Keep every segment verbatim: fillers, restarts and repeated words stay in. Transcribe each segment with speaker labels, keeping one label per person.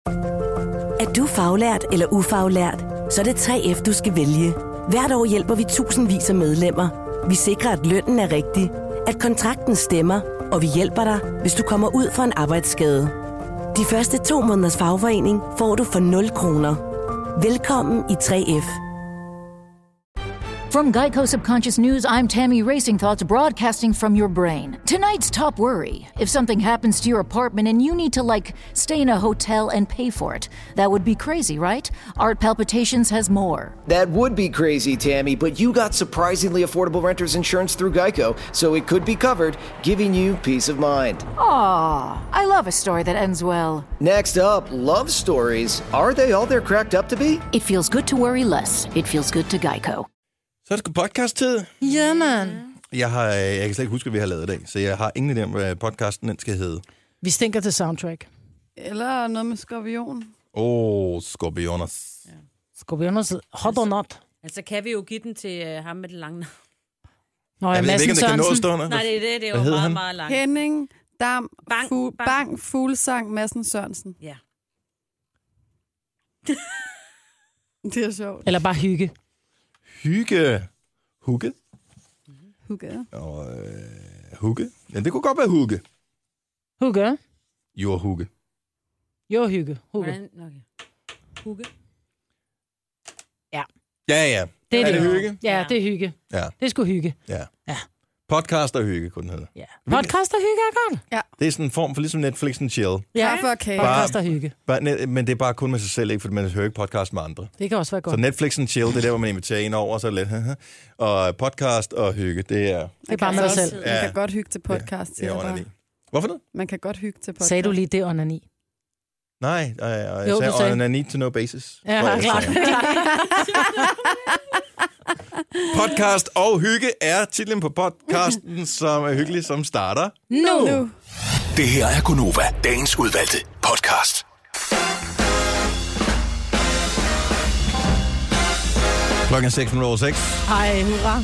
Speaker 1: Er du faglært eller ufaglært, så er det tre F, du skal vælge. Hvert år hjælper vi tusindvis af medlemmer. Vi sikrer, at lønnen er rigtig, at kontrakten stemmer, og vi hjælper dig, hvis du kommer ud for en arbejdsskade. De første to måneders fagforening får du for nul kroner. Velkommen i tre F.
Speaker 2: From Geico Subconscious News, I'm Tammy Racing Thoughts broadcasting from your brain. Tonight's top worry. If something happens to your apartment and you need to, like, stay in a hotel and pay for it, that would be crazy, right? Art Palpitations has more.
Speaker 3: That would be crazy, Tammy, but you got surprisingly affordable renter's insurance through Geico, so it could be covered, giving you peace of mind.
Speaker 2: Aw, I love a story that ends well.
Speaker 3: Next up, love stories. Are they all they're cracked up to be?
Speaker 2: It feels good to worry less. It feels good to Geico.
Speaker 4: Så er det sgu podcast-tid.
Speaker 5: Ja, man.
Speaker 4: Jeg, har, jeg kan slet ikke huske, hvad vi har lavet i dag, så jeg har ingen idé om, hvad podcasten den skal hedde.
Speaker 5: Vi stinker til soundtrack.
Speaker 6: Eller noget med skorpion.
Speaker 4: Åh, oh, Skorpioner.
Speaker 5: Ja. Skorpioner, hot or not?
Speaker 7: Altså, kan vi jo give den til uh, ham med det lange navn.
Speaker 5: Nå, ja,
Speaker 4: jeg ved ikke, om det kan nås stående.
Speaker 7: Nej, det er det. Det er jo meget, han? meget langt.
Speaker 6: Henning, Dam,
Speaker 7: Bang,
Speaker 6: fu-
Speaker 7: bang.
Speaker 6: bang Fuglsang, Madsen Sørensen.
Speaker 7: Ja.
Speaker 6: Det er sjovt.
Speaker 5: Eller bare hygge.
Speaker 4: Hygge. Hugge.
Speaker 6: Hugge.
Speaker 4: Og øh, Hugge. Ja, det kunne godt være Hugge.
Speaker 5: Hugge.
Speaker 4: Jo, Hugge.
Speaker 5: Jo, hygge. Hugge.
Speaker 7: Okay. Hugge.
Speaker 5: Ja.
Speaker 4: Ja, ja.
Speaker 5: Det er,
Speaker 4: er
Speaker 5: det
Speaker 4: det hygge?
Speaker 5: Ja, det er hygge.
Speaker 4: Ja.
Speaker 5: Det er sgu hygge.
Speaker 4: Ja.
Speaker 5: Ja.
Speaker 4: Podcast og hygge, kunne den hedde.
Speaker 5: Ja. Podcast og hygge er godt.
Speaker 6: Ja.
Speaker 4: Det er sådan en form for ligesom Netflix and chill.
Speaker 5: Ja,
Speaker 6: Kaffe og kage.
Speaker 5: podcast og hygge.
Speaker 4: Bare, men det er bare kun med sig selv, ikke? Fordi man hører ikke podcast med andre.
Speaker 5: Det kan også være godt.
Speaker 4: Så Netflix and chill, det er der, hvor man inviterer en over, og så er det lidt. Og podcast og hygge, det er...
Speaker 5: Det er bare med dig selv.
Speaker 6: Man kan godt hygge til podcast.
Speaker 4: Ja, det er onani. Hvorfor det?
Speaker 6: Man kan godt hygge til podcast.
Speaker 5: Sagde du lige, det er onani?
Speaker 4: Nej, nej, jeg
Speaker 5: Jo,
Speaker 4: sagde,
Speaker 5: du sagde.
Speaker 4: on a need to know basis.
Speaker 5: Ja, klart.
Speaker 4: Podcast og hygge er titlen på podcasten, som er hyggelig, som starter
Speaker 5: Nu!
Speaker 6: nu.
Speaker 8: Det her er Gonova, dagens udvalgte podcast.
Speaker 4: Klokken er seks minutter over seks.
Speaker 5: Hej, hurra.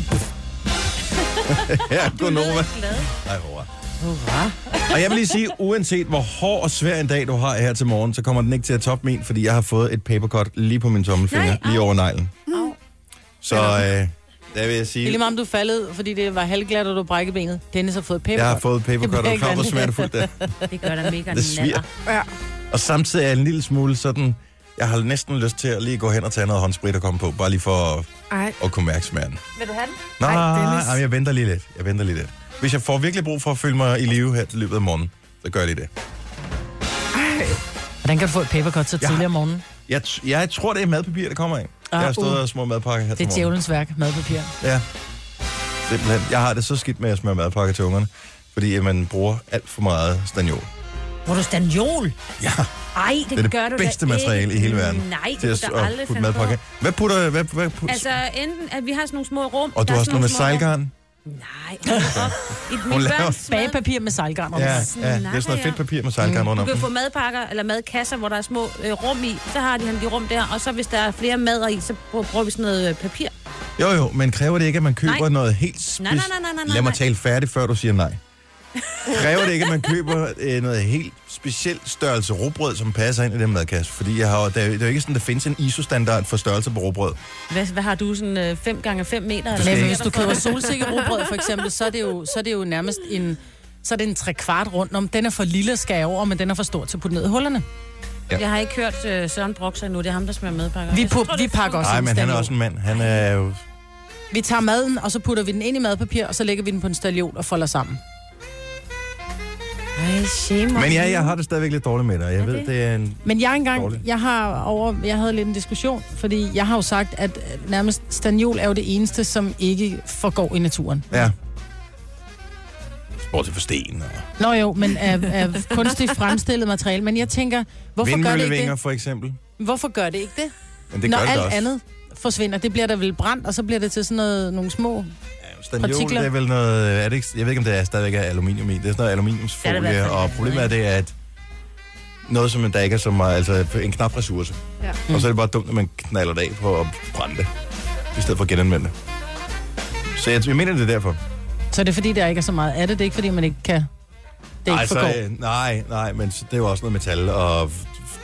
Speaker 4: Ja, Gonova. Nej, hurra.
Speaker 5: Hurra.
Speaker 4: Og jeg vil lige sige, uanset hvor hård og svær en dag du har her til morgen, så kommer den ikke til at toppe min, fordi jeg har fået et papercut lige på min tommelfinger,
Speaker 7: Nej,
Speaker 4: lige over neglen.
Speaker 7: Au.
Speaker 4: Så øh, der vil jeg sige...
Speaker 5: Det er lige meget, om du faldet, fordi det var halvglat, og du brækkede benet. Dennis har fået papercut.
Speaker 4: Jeg har fået papercut, og du er klar, hvor smertefuldt det er.
Speaker 7: Det gør der mega
Speaker 4: Det sviger.
Speaker 6: Ja.
Speaker 4: Og samtidig er jeg en lille smule sådan... Jeg har næsten lyst til at lige gå hen og tage noget håndsprit og komme på, bare lige for at,
Speaker 6: Ej.
Speaker 4: at kunne mærke smerten.
Speaker 7: Vil du have den?
Speaker 4: Nej,
Speaker 6: Ej, Dennis.
Speaker 4: nej, jeg venter lige lidt. Jeg venter lige lidt. Hvis jeg får virkelig brug for at føle mig i live her til løbet af morgenen, så gør jeg lige det.
Speaker 5: Hvordan kan du få et papercut så
Speaker 4: Ja.
Speaker 5: tidligere om morgenen?
Speaker 4: Jeg, t- jeg tror, det er madpapir, der kommer af. Jeg har stået
Speaker 5: uh.
Speaker 4: og små madpakker her
Speaker 5: Det
Speaker 4: til
Speaker 5: er
Speaker 4: morgen.
Speaker 5: djævelens værk, madpapir.
Speaker 4: Ja, simpelthen. Jeg har det så skidt med at smøre madpakker til ungerne, fordi man bruger alt for meget staniol.
Speaker 7: Bruger du staniol?
Speaker 4: Ja,
Speaker 7: Ej, det,
Speaker 4: det er det
Speaker 7: gør du
Speaker 4: bedste
Speaker 7: da
Speaker 4: materiale
Speaker 7: ikke.
Speaker 4: i hele verden.
Speaker 7: Nej,
Speaker 4: til
Speaker 7: det
Speaker 4: at,
Speaker 7: kunne da aldrig
Speaker 4: at putte
Speaker 7: finde på.
Speaker 4: madpakker. Hvad putter... Hvad, hvad, putter?
Speaker 7: Altså, enten, at vi har sådan nogle små rum.
Speaker 4: Og du
Speaker 7: der
Speaker 4: har
Speaker 7: er
Speaker 4: sådan noget med
Speaker 7: små rum.
Speaker 4: sejlgarn?
Speaker 7: Nej, hold op. I
Speaker 4: Hun
Speaker 7: mit
Speaker 4: laver
Speaker 7: børns mad-
Speaker 5: Bagepapir med sejlgarn.
Speaker 4: Ja, ja, det er sådan noget fedt papir med sejlgarn rundt
Speaker 7: Du
Speaker 4: om.
Speaker 7: kan få madpakker eller madkasser, hvor der er små øh, rum i. Så har de han de rum der, og så hvis der er flere mader i, så bruger vi sådan noget øh, papir.
Speaker 4: Jo, jo, men kræver det ikke, at man køber
Speaker 7: Nej.
Speaker 4: noget helt specielt?
Speaker 7: Nej, nej, nej, nej, nej,
Speaker 4: Lad mig
Speaker 7: nej.
Speaker 4: tale færdigt, før du siger nej. Kræver det ikke, at man køber øh, noget helt specielt størrelse rugbrød, som passer ind i den madkasse? Fordi jeg har, der, er jo- det er jo ikke sådan, der findes en I S O-standard for størrelse på rugbrød.
Speaker 7: Hvad, hvad har du, sådan fem gange fem meter? Eller
Speaker 4: skal
Speaker 5: Men
Speaker 4: ikke-
Speaker 5: hvis du køber solsikkerugbrød for eksempel, så er det jo, så er det jo nærmest en, så er det en tre kvart rundt om. Den er for lille at skære over, men den er for stor til at putte ned i hullerne.
Speaker 7: Jeg har ikke hørt uh, Søren Brox endnu. Det er ham, der smager madpakker.
Speaker 5: Vi,
Speaker 7: Jeg
Speaker 5: pu-
Speaker 7: tror,
Speaker 5: vi
Speaker 7: det er
Speaker 5: pakker også
Speaker 4: Nej,
Speaker 5: en
Speaker 4: men han er
Speaker 5: staniol.
Speaker 4: også en mand. Han er jo...
Speaker 5: Vi tager maden, og så putter vi den ind i madpapir, og så lægger vi den på en staniol og folder sammen.
Speaker 7: Ej, shame.
Speaker 4: Men ja, jeg har det stadigvæk lidt dårligt med dig. Jeg
Speaker 7: Er
Speaker 4: ved,
Speaker 7: det?
Speaker 4: det er en...
Speaker 5: Men jeg engang,
Speaker 4: Dårligt.
Speaker 5: jeg har over, jeg havde lidt en diskussion, fordi jeg har jo sagt, at øh, nærmest staniol er jo det eneste, som ikke forgår i naturen.
Speaker 4: Ja. Bortset for sten og...
Speaker 5: Nå jo, men af, af kunstigt fremstillet materiale. Men jeg tænker, hvorfor gør det ikke
Speaker 4: Vindmøllevinger,
Speaker 5: det?
Speaker 4: for eksempel.
Speaker 5: Hvorfor gør det ikke det?
Speaker 4: Men det
Speaker 5: Når
Speaker 4: gør det
Speaker 5: alt
Speaker 4: også.
Speaker 5: andet forsvinder, det bliver der vel brændt, og så bliver det til sådan noget, nogle små...
Speaker 4: Staniol,
Speaker 5: partikler.
Speaker 4: det er vel noget... Er det ikke, jeg ved ikke, om det er stadigvæk er aluminium i. Det er sådan noget
Speaker 7: Det er
Speaker 4: aluminiumsfolie,
Speaker 7: det i hvert fald,
Speaker 4: og problemet er det, at noget, som der ikke er så meget, altså en knap ressource.
Speaker 6: Ja.
Speaker 4: Mm. Og så er det bare dumt, at man knalder det af på at brænde det, i stedet for at genanvende det. Så jeg, jeg mener, det er derfor.
Speaker 5: Så det er fordi, der ikke er så meget af det. Det er ikke fordi, man ikke kan... Det
Speaker 4: Nej,
Speaker 5: ikke
Speaker 4: så,
Speaker 5: forgår.
Speaker 4: øh, nej, nej, men det er jo også noget metal, og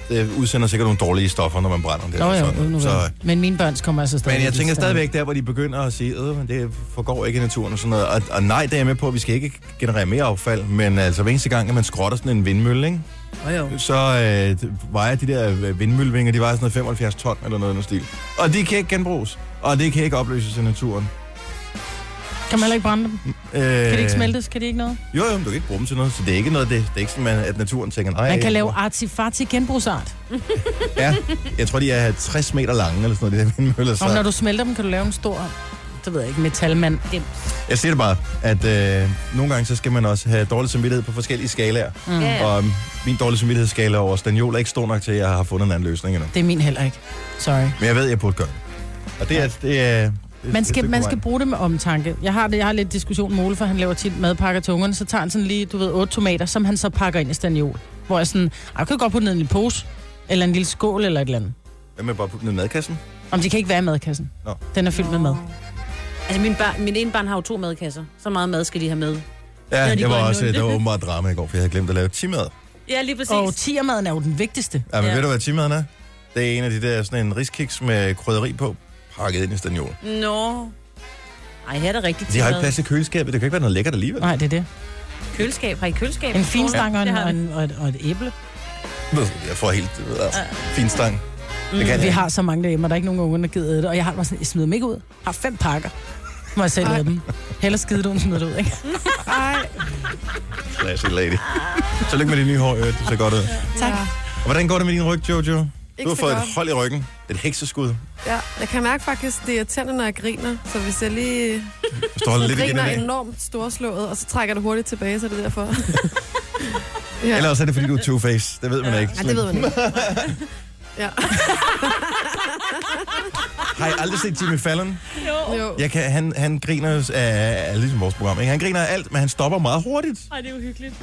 Speaker 4: det udsender sikkert nogle dårlige stoffer, når man brænder det.
Speaker 5: Nå, jo,
Speaker 4: sådan.
Speaker 5: jo,
Speaker 4: Så,
Speaker 5: men mine børns kommer altså stadig.
Speaker 4: men jeg tænker stadigvæk der, hvor de begynder at sige, øh, men det forgår ikke i naturen og sådan noget. Og, og nej, det er jeg med på, at vi skal ikke generere mere affald, men altså hver eneste gang, at man skrotter sådan en vindmølle, ikke?
Speaker 7: Oh, jo.
Speaker 4: Så øh, vejer de der vindmøllevinger, de vejer sådan noget femoghalvfjerds ton eller noget i den stil. Og de kan ikke genbruges, og det kan ikke opløses i naturen.
Speaker 5: Kan man heller ikke brænde dem?
Speaker 4: Øh,
Speaker 5: Kan det ikke smeltes? Kan det ikke noget?
Speaker 4: Jo, jo, men du kan ikke bruge dem til noget, så det er ikke noget, det, det er ikke sådan, at naturen tænker, nej.
Speaker 5: Man kan lave artifati genbrugsart.
Speaker 4: Ja, jeg tror, de er tres meter lange eller sådan noget, de der vindmøller. Så.
Speaker 5: Og når du smelter dem, kan du lave en stor, det ved jeg ikke, metalmand.
Speaker 4: Jeg siger det bare, at øh, nogle gange så skal man også have dårlig samvittighed på forskellige skalaer.
Speaker 5: Mm.
Speaker 7: Ja.
Speaker 4: Og min dårlige samvittighedsskala over staniol er ikke stor nok til, at jeg har fundet en anden løsning endnu.
Speaker 5: Det er min heller ikke. Sorry.
Speaker 4: Men jeg ved, at jeg burde gøre det. Og det er... Det er det,
Speaker 5: Man skal,
Speaker 4: det
Speaker 5: man skal bruge det med omtanke. Jeg har, det, jeg har lidt diskussion med Ole, for han laver tit madpakker til ungerne, så tager han sådan lige, du ved, otte tomater, som han så pakker ind i staniol. Hvor jeg sådan, jeg kan godt putte ned i en pose, eller en lille skål, eller et eller andet.
Speaker 4: Hvad med bare putte ned i madkassen?
Speaker 5: Om de kan ikke være i madkassen.
Speaker 4: Nå.
Speaker 5: Den er fyldt med mad.
Speaker 7: Altså, min, bar, min ene barn har jo to madkasser. Så meget mad skal de have med.
Speaker 4: Ja,
Speaker 7: de
Speaker 4: jeg var
Speaker 7: gået i
Speaker 4: også,
Speaker 7: nul.
Speaker 4: der var åbenbart drama i går, for jeg havde glemt at lave timad.
Speaker 7: Ja, lige præcis.
Speaker 5: Og tiermaden er jo den vigtigste.
Speaker 4: Ja, men
Speaker 7: Ja.
Speaker 4: ved du, hvad timaden er? Det er en af de der, sådan en riskiks med krydderi på, pakket ind i staniol.
Speaker 7: Nå. Ej, her er det rigtigt.
Speaker 4: De har ikke plads i køleskabet, det kan ikke være noget lækkert alligevel.
Speaker 5: Nej, det er det.
Speaker 7: Køleskab. Har I køleskab?
Speaker 5: En finstang
Speaker 7: Ja,
Speaker 5: og, en,
Speaker 7: det har
Speaker 5: og,
Speaker 7: vi.
Speaker 5: en, og, et, og et æble.
Speaker 4: Jeg får helt altså, fin stang. Det kan jeg
Speaker 5: Vi
Speaker 4: ikke.
Speaker 5: har så mange derhjemme, og der er ikke nogen unge, der gider det. Og jeg har bare sådan, jeg smider dem ikke ud. Jeg har fem pakker. Må jeg selv lade dem. Heller skide du, end smider det ud, ikke?
Speaker 6: Ej,
Speaker 4: Classic lady. Tillykke med din nye hår, det ser godt ud.
Speaker 6: tak.
Speaker 4: Og hvordan går det med din ryg, Jojo? Du
Speaker 6: Ikke
Speaker 4: har
Speaker 6: så
Speaker 4: fået et
Speaker 6: godt.
Speaker 4: hold i ryggen. Et hekseskud.
Speaker 6: Ja, jeg kan mærke faktisk, det er irriterende, når jeg griner. Så hvis jeg lige
Speaker 4: Hvis du holder lidt igen i
Speaker 6: griner
Speaker 4: dag.
Speaker 6: enormt storslået, og så trækker det hurtigt tilbage, så er det derfor. Ja.
Speaker 4: Eller også er det, fordi du er two-face. Det ved man ikke.
Speaker 6: Ja, det ved man ikke. Ja.
Speaker 4: Har I aldrig set Jimmy Fallon?
Speaker 6: Jo.
Speaker 4: Jeg kan, han, han griner jo af, af ligesom vores program. Ikke? Han griner af alt, men han stopper meget hurtigt.
Speaker 7: Ej, det er jo hyggeligt.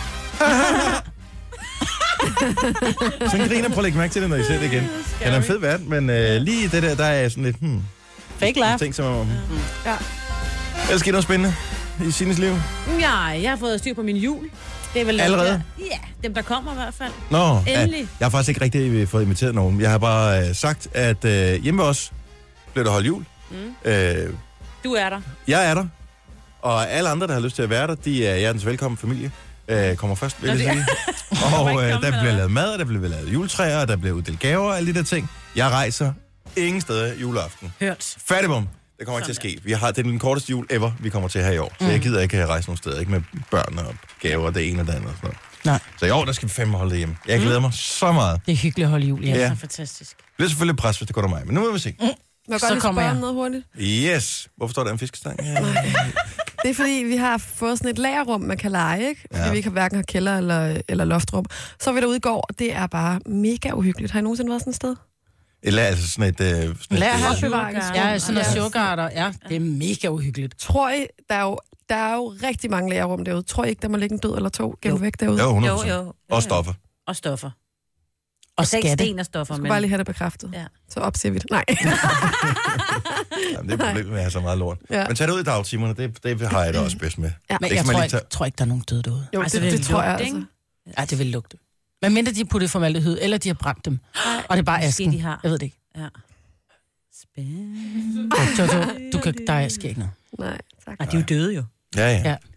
Speaker 4: Så han griner, prøv at lægge mærke til det, når I ser det igen. Han er en fed vært, men øh, lige det der, der er sådan lidt, hmm,
Speaker 5: Fake laugh.
Speaker 4: ting som om.
Speaker 6: Ja.
Speaker 4: Ellers sker noget spændende i Sines liv.
Speaker 7: Ja, jeg har fået styr på min jul. Det er vel
Speaker 4: Allerede?
Speaker 7: Der. Ja, dem der kommer i hvert fald.
Speaker 4: Nå, ja,
Speaker 7: Endelig.
Speaker 4: jeg har faktisk ikke rigtig fået inviteret nogen. Jeg har bare øh, sagt, at øh, hjemme ved os bliver der holdt jul. Mm. Øh,
Speaker 7: Du er der.
Speaker 4: jeg er der, og alle andre, der har lyst til at være der, de er hjertens velkommen familie. Øh, kommer først, vil
Speaker 7: Nå,
Speaker 4: jeg
Speaker 7: det-
Speaker 4: sige. Og
Speaker 7: ikke
Speaker 4: øh,
Speaker 7: komme
Speaker 4: der
Speaker 7: med
Speaker 4: bliver
Speaker 7: noget.
Speaker 4: lavet mad, der bliver lavet juletræer, og der bliver uddelt gaver og alle de der ting. Jeg rejser ingen steder juleaften.
Speaker 7: Hørt.
Speaker 4: Færdigbom. Det kommer ikke til at ske. Vi har, det er den korteste jul ever, vi kommer til her i år. Så
Speaker 5: Mm.
Speaker 4: jeg gider ikke rejse nogen steder. Ikke med børn og gaver, det ene og det andet. Og sådan noget.
Speaker 5: Nej.
Speaker 4: Så i år, der skal vi fandme holde det hjemme. Jeg glæder mig så meget.
Speaker 5: Det er hyggeligt at holde jul, ja.
Speaker 4: Ja.
Speaker 7: Det er fantastisk.
Speaker 4: Det bliver selvfølgelig pres, hvis det går der mig. Men nu må vi se.
Speaker 6: Må jeg
Speaker 5: Så
Speaker 6: godt lige
Speaker 5: kommer
Speaker 6: spørge
Speaker 5: jeg.
Speaker 6: om noget hurtigt?
Speaker 4: Yes. Hvorfor står der en fiskestang? Ja.
Speaker 6: Det er fordi, vi har fået sådan et lagerrum, man kan lege, ikke? Fordi
Speaker 4: Ja.
Speaker 6: vi ikke har hverken har kælder eller, eller loftrum. Så var vi derude i går, og det er bare mega uhyggeligt. Har I nogensinde været sådan et sted?
Speaker 4: Eller altså sådan et... Øh, sådan et
Speaker 5: Lær
Speaker 4: øh,
Speaker 5: her.
Speaker 6: Opbevaringsrum.
Speaker 5: Ja, sådan noget
Speaker 6: Ja.
Speaker 5: sugarter. Ja, det er mega uhyggeligt.
Speaker 6: Tror I, der er jo, der er jo rigtig mange lagerrum derude. Tror I ikke, der må ligge en død eller to gennem
Speaker 7: Jo.
Speaker 6: væk derude?
Speaker 4: Jo,
Speaker 6: Jeg
Speaker 4: hundrede
Speaker 7: Jo,
Speaker 4: procent.
Speaker 7: jo.
Speaker 4: Og stoffer.
Speaker 7: Og stoffer.
Speaker 5: Og
Speaker 7: Altså ikke
Speaker 5: skatte.
Speaker 7: sten og stoffer,
Speaker 6: skulle
Speaker 7: men...
Speaker 6: bare lige have det bekræftet.
Speaker 7: Ja.
Speaker 6: Så opsiger vi det. Nej.
Speaker 4: Jamen, det er problemet med at have så meget lort.
Speaker 6: Ja.
Speaker 4: Men tag det ud i dagtimerne, det, det har jeg det også bedst med.
Speaker 6: Ja.
Speaker 5: Men
Speaker 4: Det
Speaker 5: jeg
Speaker 4: kan man
Speaker 5: tror
Speaker 4: lige
Speaker 5: ikke,
Speaker 4: tage-
Speaker 5: tror ikke, der er nogen døde derude.
Speaker 6: Jo,
Speaker 7: Altså,
Speaker 6: det, det,
Speaker 7: det
Speaker 6: tror jeg
Speaker 7: lugte,
Speaker 6: altså.
Speaker 7: ikke?
Speaker 5: Ja, det vil lugte. Men mindre de har puttet formaldehyd, eller de har brændt dem. Og det er bare
Speaker 7: Måske
Speaker 5: asken.
Speaker 7: de har.
Speaker 5: Jeg ved det ikke.
Speaker 7: Ja. Spændende.
Speaker 5: Jojo, du kan, der sker ikke noget.
Speaker 6: Nej, tak.
Speaker 7: Ej, de er jo døde jo.
Speaker 4: Ja, ja.
Speaker 5: Ja.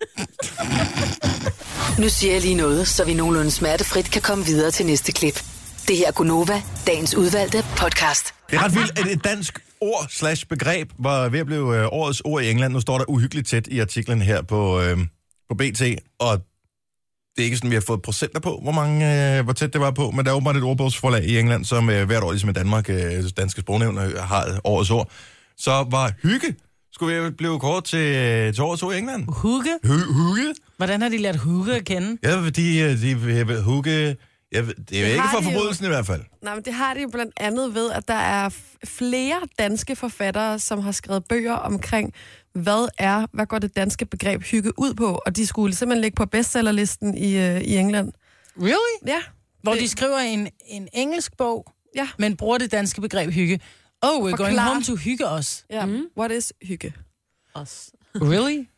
Speaker 9: Nu siger jeg lige noget, så vi nogenlunde smertefrit kan komme videre til næste klip. Det her er Gunova, dagens udvalgte podcast.
Speaker 4: Det er ret vildt, at et dansk ord slash begreb var ved at blive øh, årets ord i England. Nu står der uhyggeligt tæt i artiklen her på, øh, på B T, og det er ikke sådan, vi har fået procenter på, hvor mange, øh, hvor tæt det var på, men der er åbenbart et ordbogsforlag i England, som øh, hvert år, ligesom i Danmark, øh, danske sprognævn, øh, har årets ord. Så var hygge, skulle vi blive kort til, til årets ord i England.
Speaker 5: Hugge?
Speaker 4: Hy- hygge?
Speaker 5: Hvordan har de lært hugge at kende?
Speaker 4: Ja, de, øh, de, de hugge, jeg, ved- det er
Speaker 6: Det
Speaker 4: ikke
Speaker 6: har
Speaker 4: for
Speaker 6: de jo.
Speaker 4: forbrydelsen i hvert fald.
Speaker 6: Nej, men det har de jo blandt andet ved, at der er f- flere danske forfattere, som har skrevet bøger omkring, hvad er, hvad går det danske begreb hygge ud på? Og de skulle simpelthen ligge på bestsellerlisten i, øh, i England.
Speaker 5: Really?
Speaker 6: Ja.
Speaker 5: Hvor
Speaker 6: Det-
Speaker 5: de skriver en, en engelsk bog,
Speaker 6: Ja.
Speaker 5: men bruger det danske begreb hygge. Oh, we're going
Speaker 6: Forklar.
Speaker 5: home to hygge os.
Speaker 6: Ja. Mm. What is hygge?
Speaker 7: Os.
Speaker 5: Really?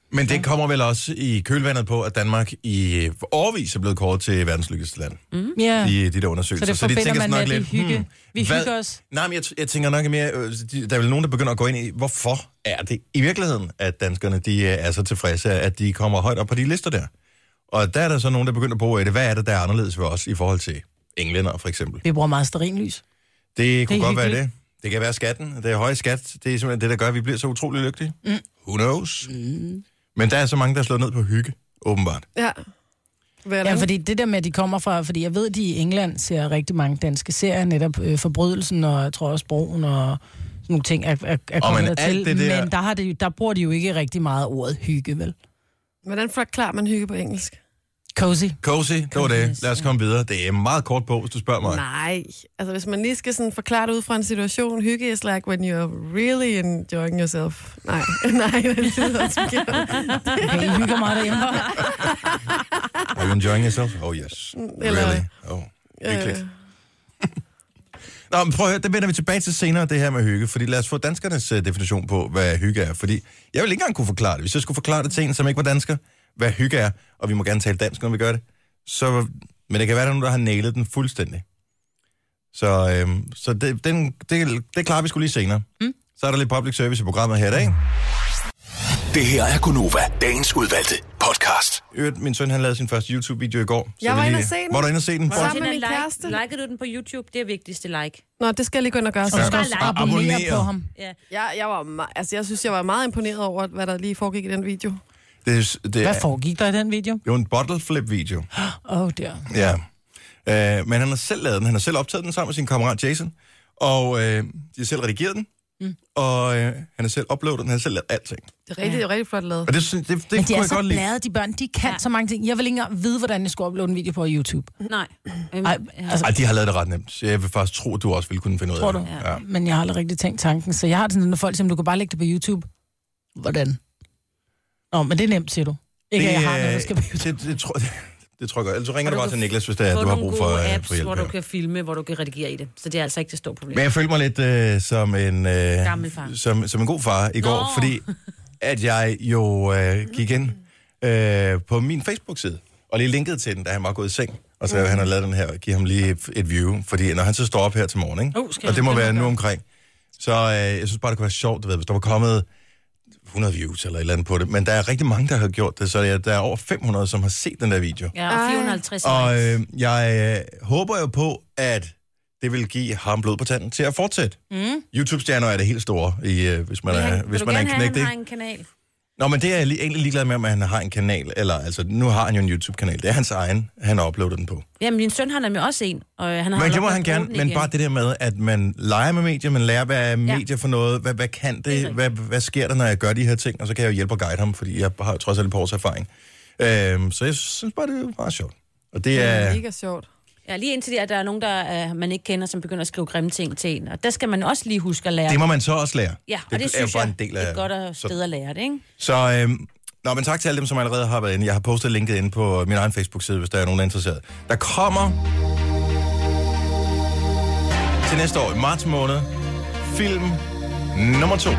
Speaker 4: Men det kommer vel også i kølvandet på, at Danmark i årevis er blevet kåret til verdens lykkeligste land.
Speaker 5: Mm. Yeah.
Speaker 4: I de der undersøgelser.
Speaker 5: Så det forbinder
Speaker 4: så de
Speaker 5: man
Speaker 4: nok
Speaker 5: med, at
Speaker 4: lidt,
Speaker 5: vi, hygge.
Speaker 4: hmm,
Speaker 5: vi
Speaker 4: hvad,
Speaker 5: hygger os.
Speaker 4: Nej, men jeg, jeg tænker nok mere, øh, de, der er vel nogen, der begynder at gå ind i, hvorfor er det i virkeligheden, at danskerne de er så tilfredse, at de kommer højt op på de lister der. Og der er der så nogen, der begynder at bruge det. Hvad er det, der er anderledes ved os i forhold til englænder, for eksempel?
Speaker 5: Vi bruger meget stearinlys.
Speaker 4: Det kunne
Speaker 5: det
Speaker 4: godt
Speaker 5: hyggeligt.
Speaker 4: være det. Det kan være skatten. Det er høj skat. Det er simpelthen det, der gør, at vi bliver så utrolig lykkelige. Mm. Who knows? Mm. Men der er så mange, der er slået ned på hygge, åbenbart.
Speaker 6: Ja.
Speaker 5: Ja, fordi det der med, at de kommer fra... Fordi jeg ved, at de i England ser rigtig mange danske serier, netop øh, Forbrydelsen og jeg tror også Broen og sådan nogle ting er, er, er kommet der til. Det der... Men der, har det jo, der bruger de jo ikke rigtig meget ordet hygge, vel?
Speaker 6: Hvordan forklarer man hygge på engelsk?
Speaker 5: Cozy.
Speaker 4: Cozy, det var det. Lad os komme videre. Det er meget kort på, hvis du spørger mig.
Speaker 6: Nej, altså hvis man lige skal sådan forklare det ud fra en situation, hygge is like when you're really enjoying yourself. Nej, nej, det lyder også forkert.
Speaker 5: Okay, I hygger meget derhjemme.
Speaker 4: Are you enjoying yourself? Oh yes.
Speaker 6: Eller,
Speaker 4: really? Oh, hyggeligt. Øh. Nå, men prøv at høre, det vender vi tilbage til senere, det her med hygge, fordi lad os få danskernes uh, definition på, hvad hygge er, fordi jeg vil ikke engang kunne forklare det. Hvis jeg skulle forklare det til en, som ikke var dansker, hvad hygge er, og vi må gerne tale dansk, når vi gør det, så, men det kan være, at der er nogen, der har nailet den fuldstændig. Så, øhm, så det, den, det, det klarer vi sgu lige senere. Mm. Så er der lidt public service i programmet her i dag.
Speaker 8: Det her er Gonova, dagens udvalgte podcast.
Speaker 4: Øvrigt, min søn han lavede sin første YouTube-video i går.
Speaker 6: Jeg var inde og se den.
Speaker 4: Var du inde og se den?
Speaker 6: Sammen med min kæreste.
Speaker 7: Likede du den på YouTube? Det er vigtigste like.
Speaker 6: Nå, det skal jeg lige gå ind og gøre.
Speaker 5: Så
Speaker 6: Så
Speaker 5: du skal
Speaker 7: Ja.
Speaker 5: også abonnere,
Speaker 4: Abonnere.
Speaker 5: på ham.
Speaker 7: Ja.
Speaker 6: jeg, jeg, var, me- altså, jeg synes, jeg var meget imponeret over, hvad der lige foregik i den video.
Speaker 4: Det, det
Speaker 5: Hvad
Speaker 4: er
Speaker 5: foregik der i den video?
Speaker 4: jo en bottle flip-video.
Speaker 5: Åh, oh, der.
Speaker 4: Ja. Øh, men han har selv lavet den. Han har selv optaget den sammen med sin kammerat Jason. Og øh, de har selv redigeret den. Mm. Og øh, han har selv uploadet den. Han har selv lavet alting.
Speaker 6: Det er rigtig, ja. rigtig flot lavet.
Speaker 4: Og det, det, det, det
Speaker 5: Men de
Speaker 4: kunne
Speaker 5: er
Speaker 4: jeg
Speaker 5: så
Speaker 4: godt lide.
Speaker 5: blade, de børn. De kan ja. så mange ting. Jeg vil ikke engang vide, hvordan jeg skulle uploade en video på YouTube.
Speaker 7: Nej. Øhm,
Speaker 5: Ej, altså,
Speaker 4: Ej, de har lavet det ret nemt. Så jeg vil faktisk tro, at du også ville kunne finde ud af
Speaker 5: tror
Speaker 4: det.
Speaker 5: du?
Speaker 4: Ja.
Speaker 5: Ja. Men jeg har aldrig rigtig tænkt tanken. Så jeg har det sådan, når folk siger, du kan bare lægge det på YouTube. Hvordan? Nå, men det er nemt, siger du. Ikke,
Speaker 4: Det,
Speaker 5: at jeg har noget, der
Speaker 4: øh,
Speaker 5: skal på YouTube.
Speaker 4: Det, det, tror, det, det tror jeg godt. Ellers så ringer
Speaker 7: Og
Speaker 4: du
Speaker 7: du
Speaker 4: bare
Speaker 7: kan
Speaker 4: til Niklas, hvis det er,
Speaker 7: Få
Speaker 4: du har
Speaker 7: nogle
Speaker 4: brug for,
Speaker 7: gode
Speaker 4: uh,
Speaker 7: apps,
Speaker 4: for hjælp.
Speaker 7: hvor du
Speaker 4: her.
Speaker 7: kan filme, hvor du kan redigere i det. Så det er altså ikke det store problem.
Speaker 4: Men jeg følte mig lidt øh, som, en, øh,
Speaker 7: Gammel far.
Speaker 4: som, som en god far i går,
Speaker 7: Nå.
Speaker 4: fordi at jeg jo øh, gik ind øh, på min Facebook-side og lige linkede til den, da han var gået i seng. Og så mm. han har lavet den her og give ham lige et, et view, fordi når han så står op her til morgen, ikke?
Speaker 5: Oh,
Speaker 4: og det må
Speaker 5: jeg
Speaker 4: være nu
Speaker 5: gøre?
Speaker 4: omkring. Så øh, jeg synes bare, det kunne være sjovt, du ved, hvis der var kommet hundrede views eller et eller andet på det. Men der er rigtig mange, der har gjort det, så der, der er over fem hundrede, som har set den der video.
Speaker 7: Ja, og fire hundrede og halvtreds
Speaker 4: Og
Speaker 7: likes.
Speaker 4: øh, jeg øh, håber jo på, at det vil give ham blod på tanden til at fortsætte. Mm. YouTube-stjerner er det helt store, i, øh, hvis man
Speaker 7: Vil
Speaker 4: er,
Speaker 7: han,
Speaker 4: hvis
Speaker 7: vil
Speaker 4: man
Speaker 7: du
Speaker 4: er en
Speaker 7: gerne have,
Speaker 4: knægt,
Speaker 7: han
Speaker 4: ikke?
Speaker 7: har en kanal?
Speaker 4: Nå, men det er jeg li- egentlig ligeglad med, om han har en kanal, eller altså, nu har han jo en YouTube-kanal. Det er hans egen, han har uploadet den på.
Speaker 7: Jamen, min søn har nemlig også en, og han har
Speaker 4: Men det
Speaker 7: lov
Speaker 4: må
Speaker 7: til
Speaker 4: han
Speaker 7: at bruge
Speaker 4: gerne,
Speaker 7: den
Speaker 4: men
Speaker 7: igen.
Speaker 4: bare det der med, at man leger med medier, man lærer, hvad er medier for noget, hvad, hvad kan
Speaker 7: Det
Speaker 4: det,
Speaker 7: er
Speaker 4: hvad, hvad sker der, når jeg gør de her ting, og så kan jeg jo hjælpe og guide ham, fordi jeg har jo trods alt et par års erfaring. Øhm, så jeg synes bare, det er meget sjovt. Og det
Speaker 6: Det er
Speaker 4: er...
Speaker 6: mega sjovt.
Speaker 7: Ja, lige indtil det, at der er nogen, der uh, man ikke kender, som begynder at skrive grimme ting til en. Og der skal man også lige huske at lære.
Speaker 4: Det må man så også lære.
Speaker 7: Ja, og
Speaker 4: det
Speaker 7: det,
Speaker 4: er
Speaker 7: synes
Speaker 4: bare
Speaker 7: jeg,
Speaker 4: en del af-
Speaker 7: det er godt at
Speaker 4: så-
Speaker 7: sted at lære det, ikke?
Speaker 4: Så, øhm, nå, men tak til alle dem, som allerede har været inde. Jeg har postet linket inde på min egen Facebook-side, hvis der er nogen, der er interesseret. Der kommer til næste år, i marts måned, film nummer to.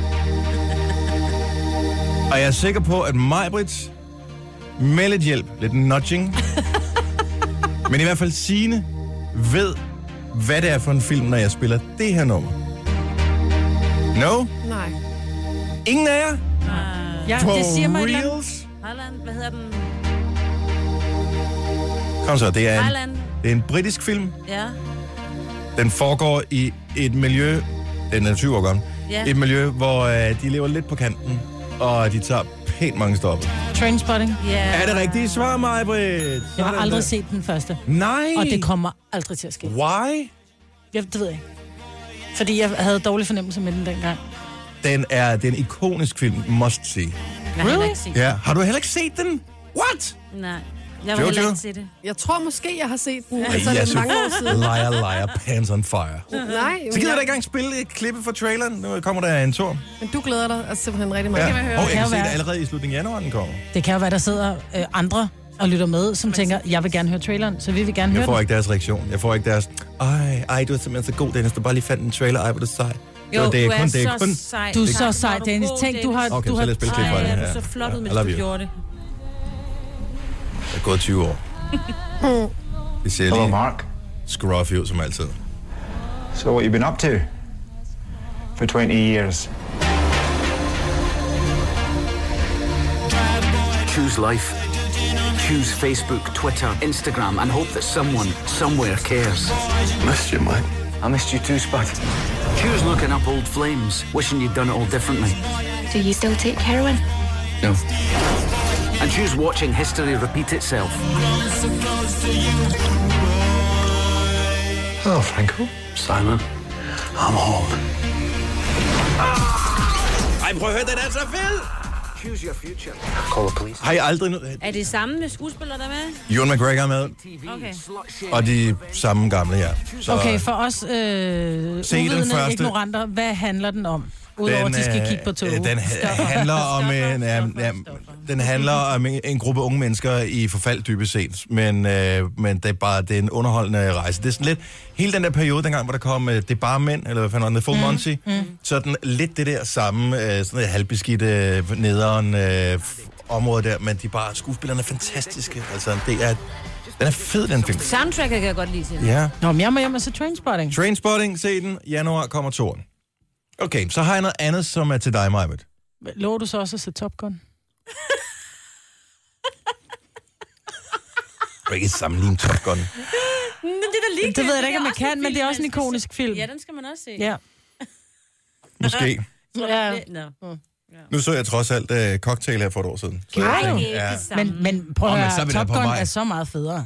Speaker 4: Og jeg er sikker på, at Majbrit med lidt hjælp, lidt nudging, men i hvert fald Signe ved, hvad det er for en film, når jeg spiller det her nummer. No?
Speaker 6: Nej.
Speaker 4: Ingen af jer?
Speaker 5: Ja,
Speaker 4: For
Speaker 5: det siger mig et eller andet.
Speaker 4: reals?
Speaker 7: Highland, hvad hedder den?
Speaker 4: Kom så, det er en,
Speaker 7: Highland,
Speaker 4: det er en britisk film.
Speaker 7: ja.
Speaker 4: Den foregår i et miljø, den er tyve år gammel,
Speaker 7: Ja.
Speaker 4: et miljø, hvor øh, de lever lidt på kanten, og de tager pænt mange stopper.
Speaker 5: Trainspotting.
Speaker 7: Ja.
Speaker 4: Er det rigtige svar, Majbrit?
Speaker 5: Jeg har aldrig set den første.
Speaker 4: Nej!
Speaker 5: Og det kommer aldrig til at ske.
Speaker 4: Why?
Speaker 5: Jeg, det ved jeg ikke. Fordi jeg havde dårlig fornemmelse med den dengang.
Speaker 4: Den er, det er en ikonisk film, must see.
Speaker 7: Jeg har heller ikke set
Speaker 4: Ja, har du heller ikke set den? What?
Speaker 7: den. Nej, jeg
Speaker 4: Jojo?
Speaker 7: vil heller ikke se det.
Speaker 6: Jeg tror måske, jeg har set den.
Speaker 4: Ej,
Speaker 6: Altså,
Speaker 4: jeg
Speaker 6: det
Speaker 4: synes-
Speaker 6: er mange år siden.
Speaker 4: Liar, liar, pants on fire.
Speaker 6: Nej,
Speaker 4: Så gider jeg da ikke engang spille et klippe fra traileren. Nu kommer der en tur.
Speaker 6: men du glæder dig altså simpelthen rigtig meget.
Speaker 4: Ja.
Speaker 6: Ja.
Speaker 4: Og jeg
Speaker 5: kan
Speaker 4: kan
Speaker 5: jo
Speaker 4: se det
Speaker 5: være-
Speaker 4: allerede i slutningen af januar, den kommer.
Speaker 5: Det kan jo være, der sidder øh, andre og lytter med, som tænker, jeg vil gerne høre traileren, så vi vil gerne
Speaker 4: Jeg
Speaker 5: høre
Speaker 4: får
Speaker 5: den.
Speaker 4: ikke deres reaktion. Jeg får ikke deres, ej, ej, du er simpelthen så god, Dennis, du bare lige fandt en trailer, ej, hvor du sej.
Speaker 7: Jo,
Speaker 4: det er
Speaker 7: du
Speaker 4: kun,
Speaker 7: er
Speaker 4: det er
Speaker 7: så
Speaker 4: kun,
Speaker 7: sej.
Speaker 5: Du er så sej, Dennis. Tænk, du har...
Speaker 4: Okay,
Speaker 5: du
Speaker 4: så
Speaker 5: har...
Speaker 4: lad os spille klip
Speaker 7: Ej,
Speaker 4: fra det.
Speaker 7: ja, du så flot ud, mens
Speaker 4: I love
Speaker 7: du
Speaker 4: you.
Speaker 7: gjorde det.
Speaker 4: Det er gået tyve år. Det ser
Speaker 10: Hello,
Speaker 4: lige
Speaker 10: Mark.
Speaker 4: scruffy ud som altid.
Speaker 10: So what you been up to for twenty years?
Speaker 11: Choose life. Choose Facebook, Twitter, Instagram, and hope that someone, somewhere cares.
Speaker 10: Missed you, mate. I missed you too, Spud.
Speaker 11: Choose looking up old flames, wishing you'd done it all differently.
Speaker 12: Do you still take heroin?
Speaker 11: No. And choose watching history repeat itself.
Speaker 10: Hello, Franco.
Speaker 11: Simon, I'm home.
Speaker 4: Ej, prøv at høre, den er så fed!
Speaker 11: Choose your future.
Speaker 10: Call the police.
Speaker 4: Har I aldrig...
Speaker 7: Er det samme med skuespillere, der er med?
Speaker 4: Ewan McGregor er med,
Speaker 7: Okay.
Speaker 4: og de samme gamle, ja. Så
Speaker 5: Okay, for os øh,
Speaker 4: Se den
Speaker 5: uvidende
Speaker 4: første.
Speaker 5: ignoranter, hvad handler den om? Udover at de skal kigge på toget.
Speaker 4: øh, Den ha- handler om en, ja, ja, den handler om en, en gruppe unge mennesker i forfald dybest set, men, øh, men det er bare det er en underholdende rejse. Det er sådan lidt, hele den der periode, dengang, hvor der kom, øh, det er bare mænd, eller hvad fanden var det, Full
Speaker 5: Mm,
Speaker 4: Monty,
Speaker 5: mm.
Speaker 4: sådan lidt det der samme, øh, sådan et halvbeskidte øh, nederen øh, område der, men de er bare, skuespillerne er fantastiske, altså det er, den er fed, den film.
Speaker 7: Soundtracket kan jeg godt lide til.
Speaker 4: Ja.
Speaker 5: Nå, men jeg må hjem og se Trainspotting.
Speaker 4: Trainspotting, se den, januar kommer toren. Okay, så har jeg noget andet, som er til dig, Majbet.
Speaker 5: Lover du så også at se Top Gun?
Speaker 4: Du kan ikke sammenligne Top Gun.
Speaker 7: Men det er da lige
Speaker 5: Det ved jeg da ikke, om jeg kan, men det er også en ikonisk film.
Speaker 7: Ja, den skal man også se.
Speaker 5: Ja.
Speaker 4: Måske.
Speaker 5: Ja.
Speaker 7: Nå.
Speaker 4: Nu så jeg trods alt uh, Cocktail her for et år siden. Så,
Speaker 7: Nej,
Speaker 4: øh,
Speaker 7: det er
Speaker 4: ja.
Speaker 7: det samme.
Speaker 5: Men, men prøv
Speaker 4: Nå,
Speaker 5: at
Speaker 4: men så
Speaker 5: høre,
Speaker 4: vil det
Speaker 5: Top
Speaker 4: på
Speaker 5: Gun
Speaker 4: mig.
Speaker 5: er så meget federe.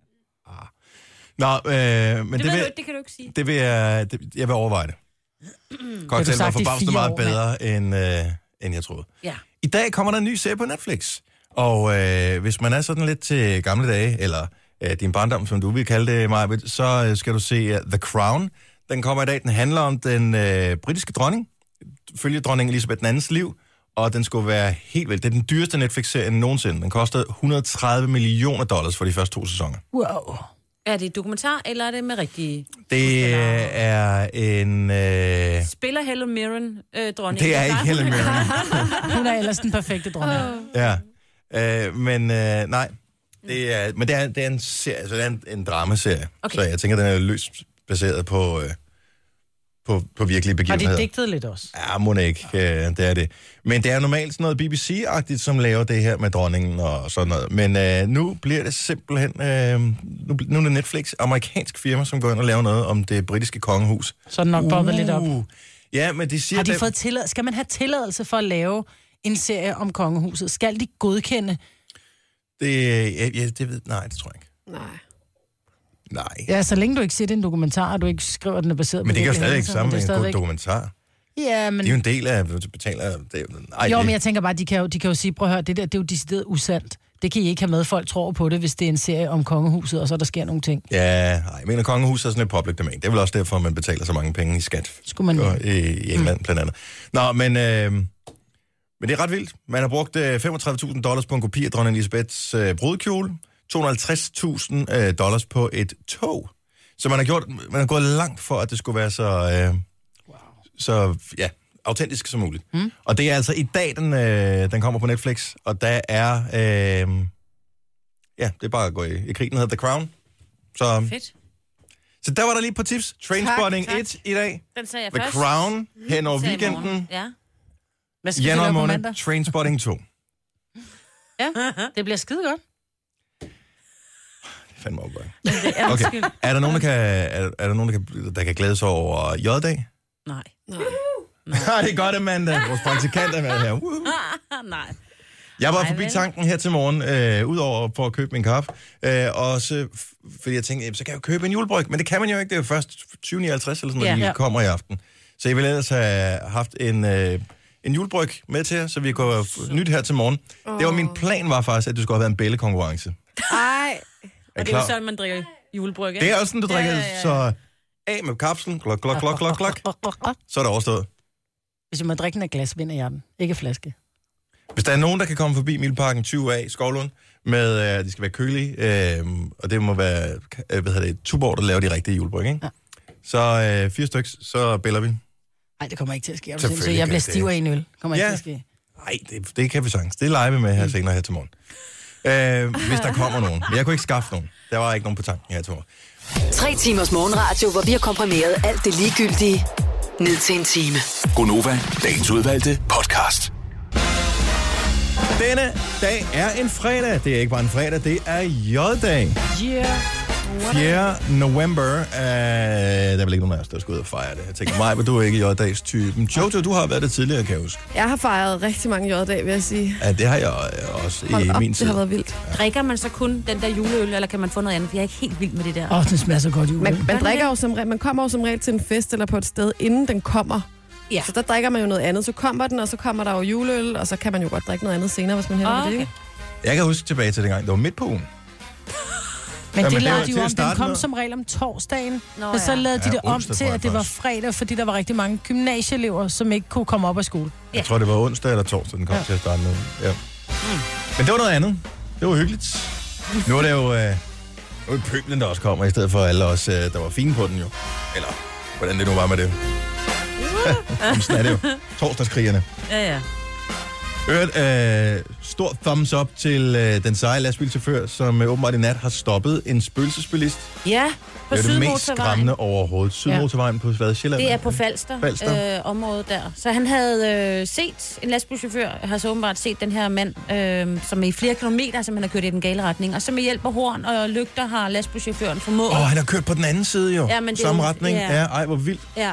Speaker 4: Nå, øh, men det,
Speaker 7: Det,
Speaker 4: det,
Speaker 7: ved
Speaker 4: vil,
Speaker 7: du, det kan du ikke sige.
Speaker 4: det vil jeg, det, jeg vil overveje det. Cocktail var
Speaker 5: sagt i
Speaker 4: forbavsende
Speaker 5: fire
Speaker 4: meget
Speaker 5: år,
Speaker 4: bedre, end, øh, end jeg troede.
Speaker 7: Ja.
Speaker 4: I dag kommer der en ny serie på Netflix. Og øh, hvis man er sådan lidt til gamle dage, eller øh, din barndom, som du vil kalde det, Majbet, så øh, skal du se uh, The Crown. Den kommer i dag. Den handler om den øh, britiske dronning. Følger dronning Elizabeth den andens liv. Og den skulle være helt vildt. Det er den dyreste Netflix-serie nogensinde. Den kostede et hundrede og tredive millioner dollars for de første to sæsoner.
Speaker 5: Wow.
Speaker 7: Er det et dokumentar, eller er det med rigtige?
Speaker 4: Det er en... Øh...
Speaker 7: Spiller Helen Mirren øh, dronning?
Speaker 4: Det er ikke Helen Mirren.
Speaker 5: Hun er ellers den perfekte dronning.
Speaker 4: Ja. Øh, men øh, nej. Det er, men det er, det er en serie, altså det er en, en dramaserie.
Speaker 7: Okay.
Speaker 4: Så jeg tænker, den er løst baseret på, øh, på, på virkelige
Speaker 5: Har
Speaker 4: begivenheder.
Speaker 5: de digtet lidt også?
Speaker 4: Ja, må ikke. Øh, det er det. Men det er normalt sådan noget B B C-agtigt, som laver det her med dronningen og sådan noget. Men øh, nu bliver det simpelthen... Øh, nu, nu er det Netflix, amerikansk firma, som går ind og laver noget om det britiske kongehus.
Speaker 5: Så er den nok bobbet uh. lidt op.
Speaker 4: Ja, men de siger...
Speaker 5: Har de
Speaker 4: det-
Speaker 5: fået tillad- Skal man have tilladelse for at lave en serie om kongehuset? Skal de godkende?
Speaker 4: Det, ja, ja, det ved... Nej, det tror jeg ikke.
Speaker 6: Nej.
Speaker 4: Nej.
Speaker 5: Ja, så længe du ikke ser det en dokumentar, og du ikke skriver, at den er baseret
Speaker 4: Men
Speaker 5: på
Speaker 4: det kan jo
Speaker 5: virkelige
Speaker 4: stadig ikke
Speaker 5: hændelser,
Speaker 4: sammen
Speaker 5: men
Speaker 4: med
Speaker 5: det er
Speaker 4: en god
Speaker 5: stadigvæk-
Speaker 4: dokumentar.
Speaker 5: Ja, men...
Speaker 4: Det er jo en del af, at du betaler... Det, nej,
Speaker 5: Jo,
Speaker 4: det,
Speaker 5: men jeg tænker bare, de kan jo, de kan jo sige, prøv at høre, det der, det er jo decideret usandt. Det kan I ikke have med, folk tror på det, hvis det er en serie om kongehuset, og så der sker nogle ting.
Speaker 4: Ja, nej, jeg mener, kongehuset er sådan et public domain. Det er vel også derfor, man betaler så mange penge i skat.
Speaker 5: Skulle man
Speaker 4: Og i, i England, mm. blandt andet. Nå, men, øh, men det er ret vildt. Man har brugt øh, femogtredive tusind dollars på en kopi af dronning Elisabeths øh, brudekjole. to hundrede og halvtreds tusind øh, dollars på et tog. Så man har, gjort, man har gået langt for, at det skulle være så, øh, wow. så ja, autentisk som muligt. Mm. Og det er altså i dag, den, øh, den kommer på Netflix, og der er... Øh, ja, det er bare at gå i, i krig. Den hedder The Crown. Så,
Speaker 7: Fedt.
Speaker 4: så der var der lige et par tips. Trainspotting et i dag.
Speaker 7: Den sagde jeg
Speaker 4: The
Speaker 7: først.
Speaker 4: Crown hen over
Speaker 7: Sagde jeg i
Speaker 4: weekenden.
Speaker 7: morgen. Ja.
Speaker 5: Hvad skal vi
Speaker 4: Januar
Speaker 5: lave på
Speaker 4: måned.
Speaker 5: mandag?
Speaker 4: Trainspotting to.
Speaker 5: Ja, det bliver skide godt.
Speaker 4: Det er fandme opgøj.
Speaker 7: Ja,
Speaker 4: Okay.
Speaker 7: undskyld.
Speaker 4: Er der nogen, der kan, er, er der, nogen, der kan, der kan glæde sig over J-dag?
Speaker 7: Nej.
Speaker 6: Nej.
Speaker 4: Nej, det er godt, Amanda. Vores praktikant er med her. Uh.
Speaker 7: Nej.
Speaker 4: Jeg var
Speaker 7: Nej,
Speaker 4: forbi
Speaker 7: vel?
Speaker 4: tanken her til morgen, øh, udover for at købe min kaffe, øh, også f- fordi jeg tænkte, jamen, så kan jeg jo købe en julebryg, men det kan man jo ikke, det er jo først tyve nioghalvtreds eller sådan noget,
Speaker 7: Ja.
Speaker 4: de kommer i aften. Så jeg ville ellers have haft en, øh, en julebryg med til jer, så vi kunne have nyt her til morgen. Oh. Det var min plan var faktisk, at det skulle have været en bællekonkurrence.
Speaker 6: Ej.
Speaker 7: Og det er jo sådan, man drikker julebryg, ikke?
Speaker 4: Det er også sådan, du drikker,
Speaker 7: Ja, ja, ja.
Speaker 4: så af med kapslen, klok, klok, klok, klok, klok, så er det overstået.
Speaker 5: Hvis jeg må drikke den af glas, vinder jeg den. Ikke flaske.
Speaker 4: Hvis der er nogen, der kan komme forbi Milparken tyve A, Skovlund, med, øh, de skal være kølige, øh, og det må være, øh, hvad hedder det, Tuborg, der laver de rigtige julebryg, ikke? Ja. Så øh, fire stykker, så bæller vi.
Speaker 5: Nej, det kommer ikke til at ske. Så jeg bliver stiv af en øl. Kommer ikke
Speaker 4: ja.
Speaker 5: til at ske.
Speaker 4: Nej, det, det kan vi sagtens. Det leger vi med her senere her til morgen. Øh, hvis der kommer nogen. Men jeg kunne ikke skaffe nogen. Der var ikke nogen på tanken her til morgen.
Speaker 9: Tre timers morgenradio, hvor vi har komprimeret alt det ligegyldige ned til en time.
Speaker 8: Gonova, dagens udvalgte podcast.
Speaker 4: Denne dag er en fredag. Det er ikke bare en fredag, det er J-dag.
Speaker 5: Yeah.
Speaker 4: fjerde november. Uh, der er vel ikke nogen af os, der skal ud og fejre det. Jeg tænker, Maja, men du er ikke J-dags-typen. Jojo, du har været det tidligere, kan jeg huske.
Speaker 6: Jeg har fejret rigtig mange J-dage, vil jeg sige.
Speaker 4: Ja, det har jeg også
Speaker 6: Hold
Speaker 4: i
Speaker 6: op,
Speaker 4: min tid.
Speaker 6: Det har været vildt.
Speaker 7: Ja. Drikker man så kun den der juleøl, eller kan man få noget andet? For jeg er ikke helt vild med det der.
Speaker 5: Åh, oh, det smager så godt juleøl.
Speaker 6: Man, man, drikker jo som regel, man kommer jo som regel til en fest eller på et sted, inden den kommer. Ja. Så der drikker man jo noget andet. Så kommer den, og så kommer der jo juleøl, og så kan man jo godt drikke noget andet senere, hvis man hellere
Speaker 7: okay.
Speaker 6: vil det, ikke?
Speaker 4: Jeg kan huske tilbage til dengang, det var midt på ugen.
Speaker 5: Men
Speaker 4: ja,
Speaker 5: det
Speaker 4: men
Speaker 5: lavede de jo om. Den kom
Speaker 4: med.
Speaker 5: som regel om torsdagen.
Speaker 7: Nå,
Speaker 5: og så
Speaker 7: ja.
Speaker 5: lavede de
Speaker 4: Ja,
Speaker 5: det om
Speaker 4: onsdag,
Speaker 5: til, at det var fredag, fordi der var rigtig mange gymnasieelever, som ikke kunne komme op af skole.
Speaker 4: Jeg ja. tror, det var onsdag eller torsdag, den kom ja. til at starte med. Ja. Mm. Men det var noget andet. Det var hyggeligt. Nu er det jo, øh, nu er det pøblen, der også kommer, i stedet for alle os, øh, der var fine på den jo. Eller hvordan det nu var med det. Om sådan er det jo. Torsdagskrigerne.
Speaker 7: Ja, ja.
Speaker 4: Hørt, øh, stor thumbs up til øh, den seje lastbilchauffør, som øh, åbenbart i nat har stoppet en spøgelsesbilist.
Speaker 7: Ja, på
Speaker 4: Sydmotorvejen. Det er det mest
Speaker 7: Sydmotorvejen.
Speaker 4: skræmmende overhovedet. Sydmotorvejen på hvad, Sjælland?
Speaker 7: Det er på Falster,
Speaker 4: Falster.
Speaker 7: Øh, området der. Så han havde øh, set, en lastbilchauffør har så åbenbart set den her mand, øh, som i flere kilometer, som han har kørt i den gale retning. Og så med hjælp af horn og lygter har lastbilchaufføren formået.
Speaker 4: Åh, oh, han har kørt på den anden side jo.
Speaker 7: Ja, men det
Speaker 4: Samme
Speaker 7: jo,
Speaker 4: retning.
Speaker 7: Ja.
Speaker 4: Ja, ej, hvor vildt.
Speaker 7: Ja.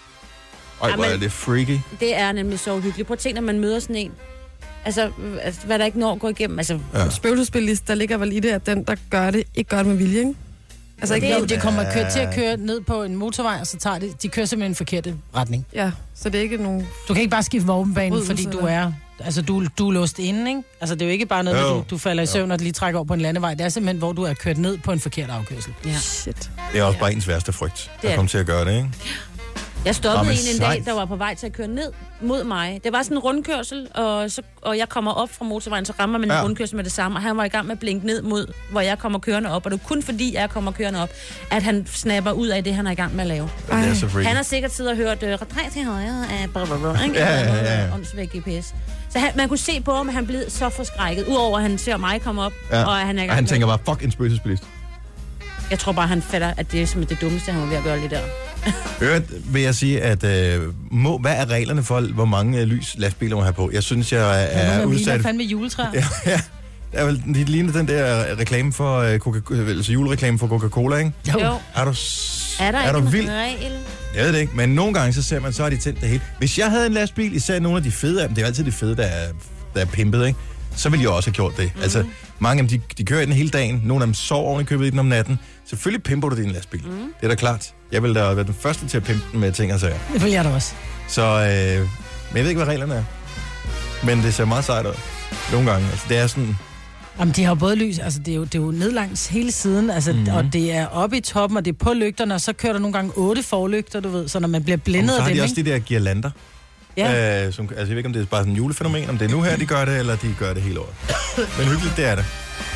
Speaker 4: Ej, hvor er det freaky.
Speaker 7: Det er nemlig så uhyggeligt. Prøv at tænke, når man møder sådan en. Altså, hvad der ikke når at gå igennem. Altså,
Speaker 6: ja. Spøgelsesbilist, der ligger vel i det, at den, der gør det, ikke gør det med vilje, ikke?
Speaker 5: Altså, ikke det, det kommer køre til at køre ned på en motorvej, og så tager det, de kører simpelthen en forkert retning.
Speaker 6: Ja, så det er ikke nogen...
Speaker 5: Du kan ikke bare skifte våbenbanen, fordi du er... Altså, du, du er låst inde, ikke? Altså, det er jo ikke bare noget, du, du falder i søvn, og lige trækker over på en landevej. Det er simpelthen, hvor du er kørt ned på en forkert afkørsel.
Speaker 7: Ja.
Speaker 6: Shit.
Speaker 4: Det er også bare ens værste frygt, at komme til at gøre det, ikke?
Speaker 7: Jeg stoppede en en dag, der var på vej til at køre ned mod mig. Det var sådan en rundkørsel, og, så, og jeg kommer op fra motorvejen, så rammer man en ja. rundkørsel med det samme, og han var i gang med at blinke ned mod, hvor jeg kommer kørende op, og det er kun fordi, jeg kommer kørende op, at han snapper ud af det, han er i gang med at lave.
Speaker 4: Det er så freaky.
Speaker 7: Han har sikkert siddet og hørt, øh, drej til højre af blablabla, ikke?
Speaker 4: Ja, ja, ja.
Speaker 7: Åndsvæk G P S. Så han, man kunne se på ham, at han blev så forskrækket, udover at han ser mig komme op,
Speaker 4: ja.
Speaker 7: og han er i gang
Speaker 4: og han
Speaker 7: med...
Speaker 4: tænker bare, fuck en spøgelsesbilist.
Speaker 7: Jeg tror bare, han fatter, at det er som det dummeste, han var ved at gøre lige der.
Speaker 4: Hørt vil jeg sige, at øh, må, hvad er reglerne for, hvor mange øh, lys lastbiler må have på? Jeg synes, jeg er, er udsat...
Speaker 5: Der er fandme juletræer.
Speaker 4: Ja, ja. Det er vel det ligner den der reklame for øh, Coca- altså julereklame for Coca-Cola, ikke?
Speaker 7: Jo.
Speaker 4: Er du,
Speaker 7: er der
Speaker 4: er du
Speaker 7: ikke
Speaker 4: vild?
Speaker 7: en regel?
Speaker 4: Jeg ved det ikke, men nogle gange så ser man, så har de tændt det hele. Hvis jeg havde en lastbil, især nogle af de fede af dem, det er altid de fede, der er, der er pimpet, ikke? Så ville jeg også have gjort det. Mm. Altså, mange af dem, de, de kører i den hele dagen. Nogle af dem sover oven i købet i den om natten. Selvfølgelig pimper du din lastbil. Mm. Det er da klart. Jeg vil da være den første til at pimpe den med ting og sager.
Speaker 5: Det vil jeg da også.
Speaker 4: Så, øh, men jeg ved ikke, hvad reglerne er. Men det ser meget sejt ud. Nogle gange. Altså, det er sådan...
Speaker 5: Jamen, de har både lys, altså det er jo, det er jo ned langs hele siden, altså, mm-hmm. og det er oppe i toppen, og det er på lygterne, og så kører der nogle gange otte forlygter, du ved, så når man bliver blændet af dem,
Speaker 4: så har de
Speaker 5: ikke?
Speaker 4: også de der girlander. Ja. Øh, som, altså, jeg ved ikke, om det er bare sådan en julefænomen, om det er nu her, de gør det, eller de gør det hele året. Men hyggeligt, det er det.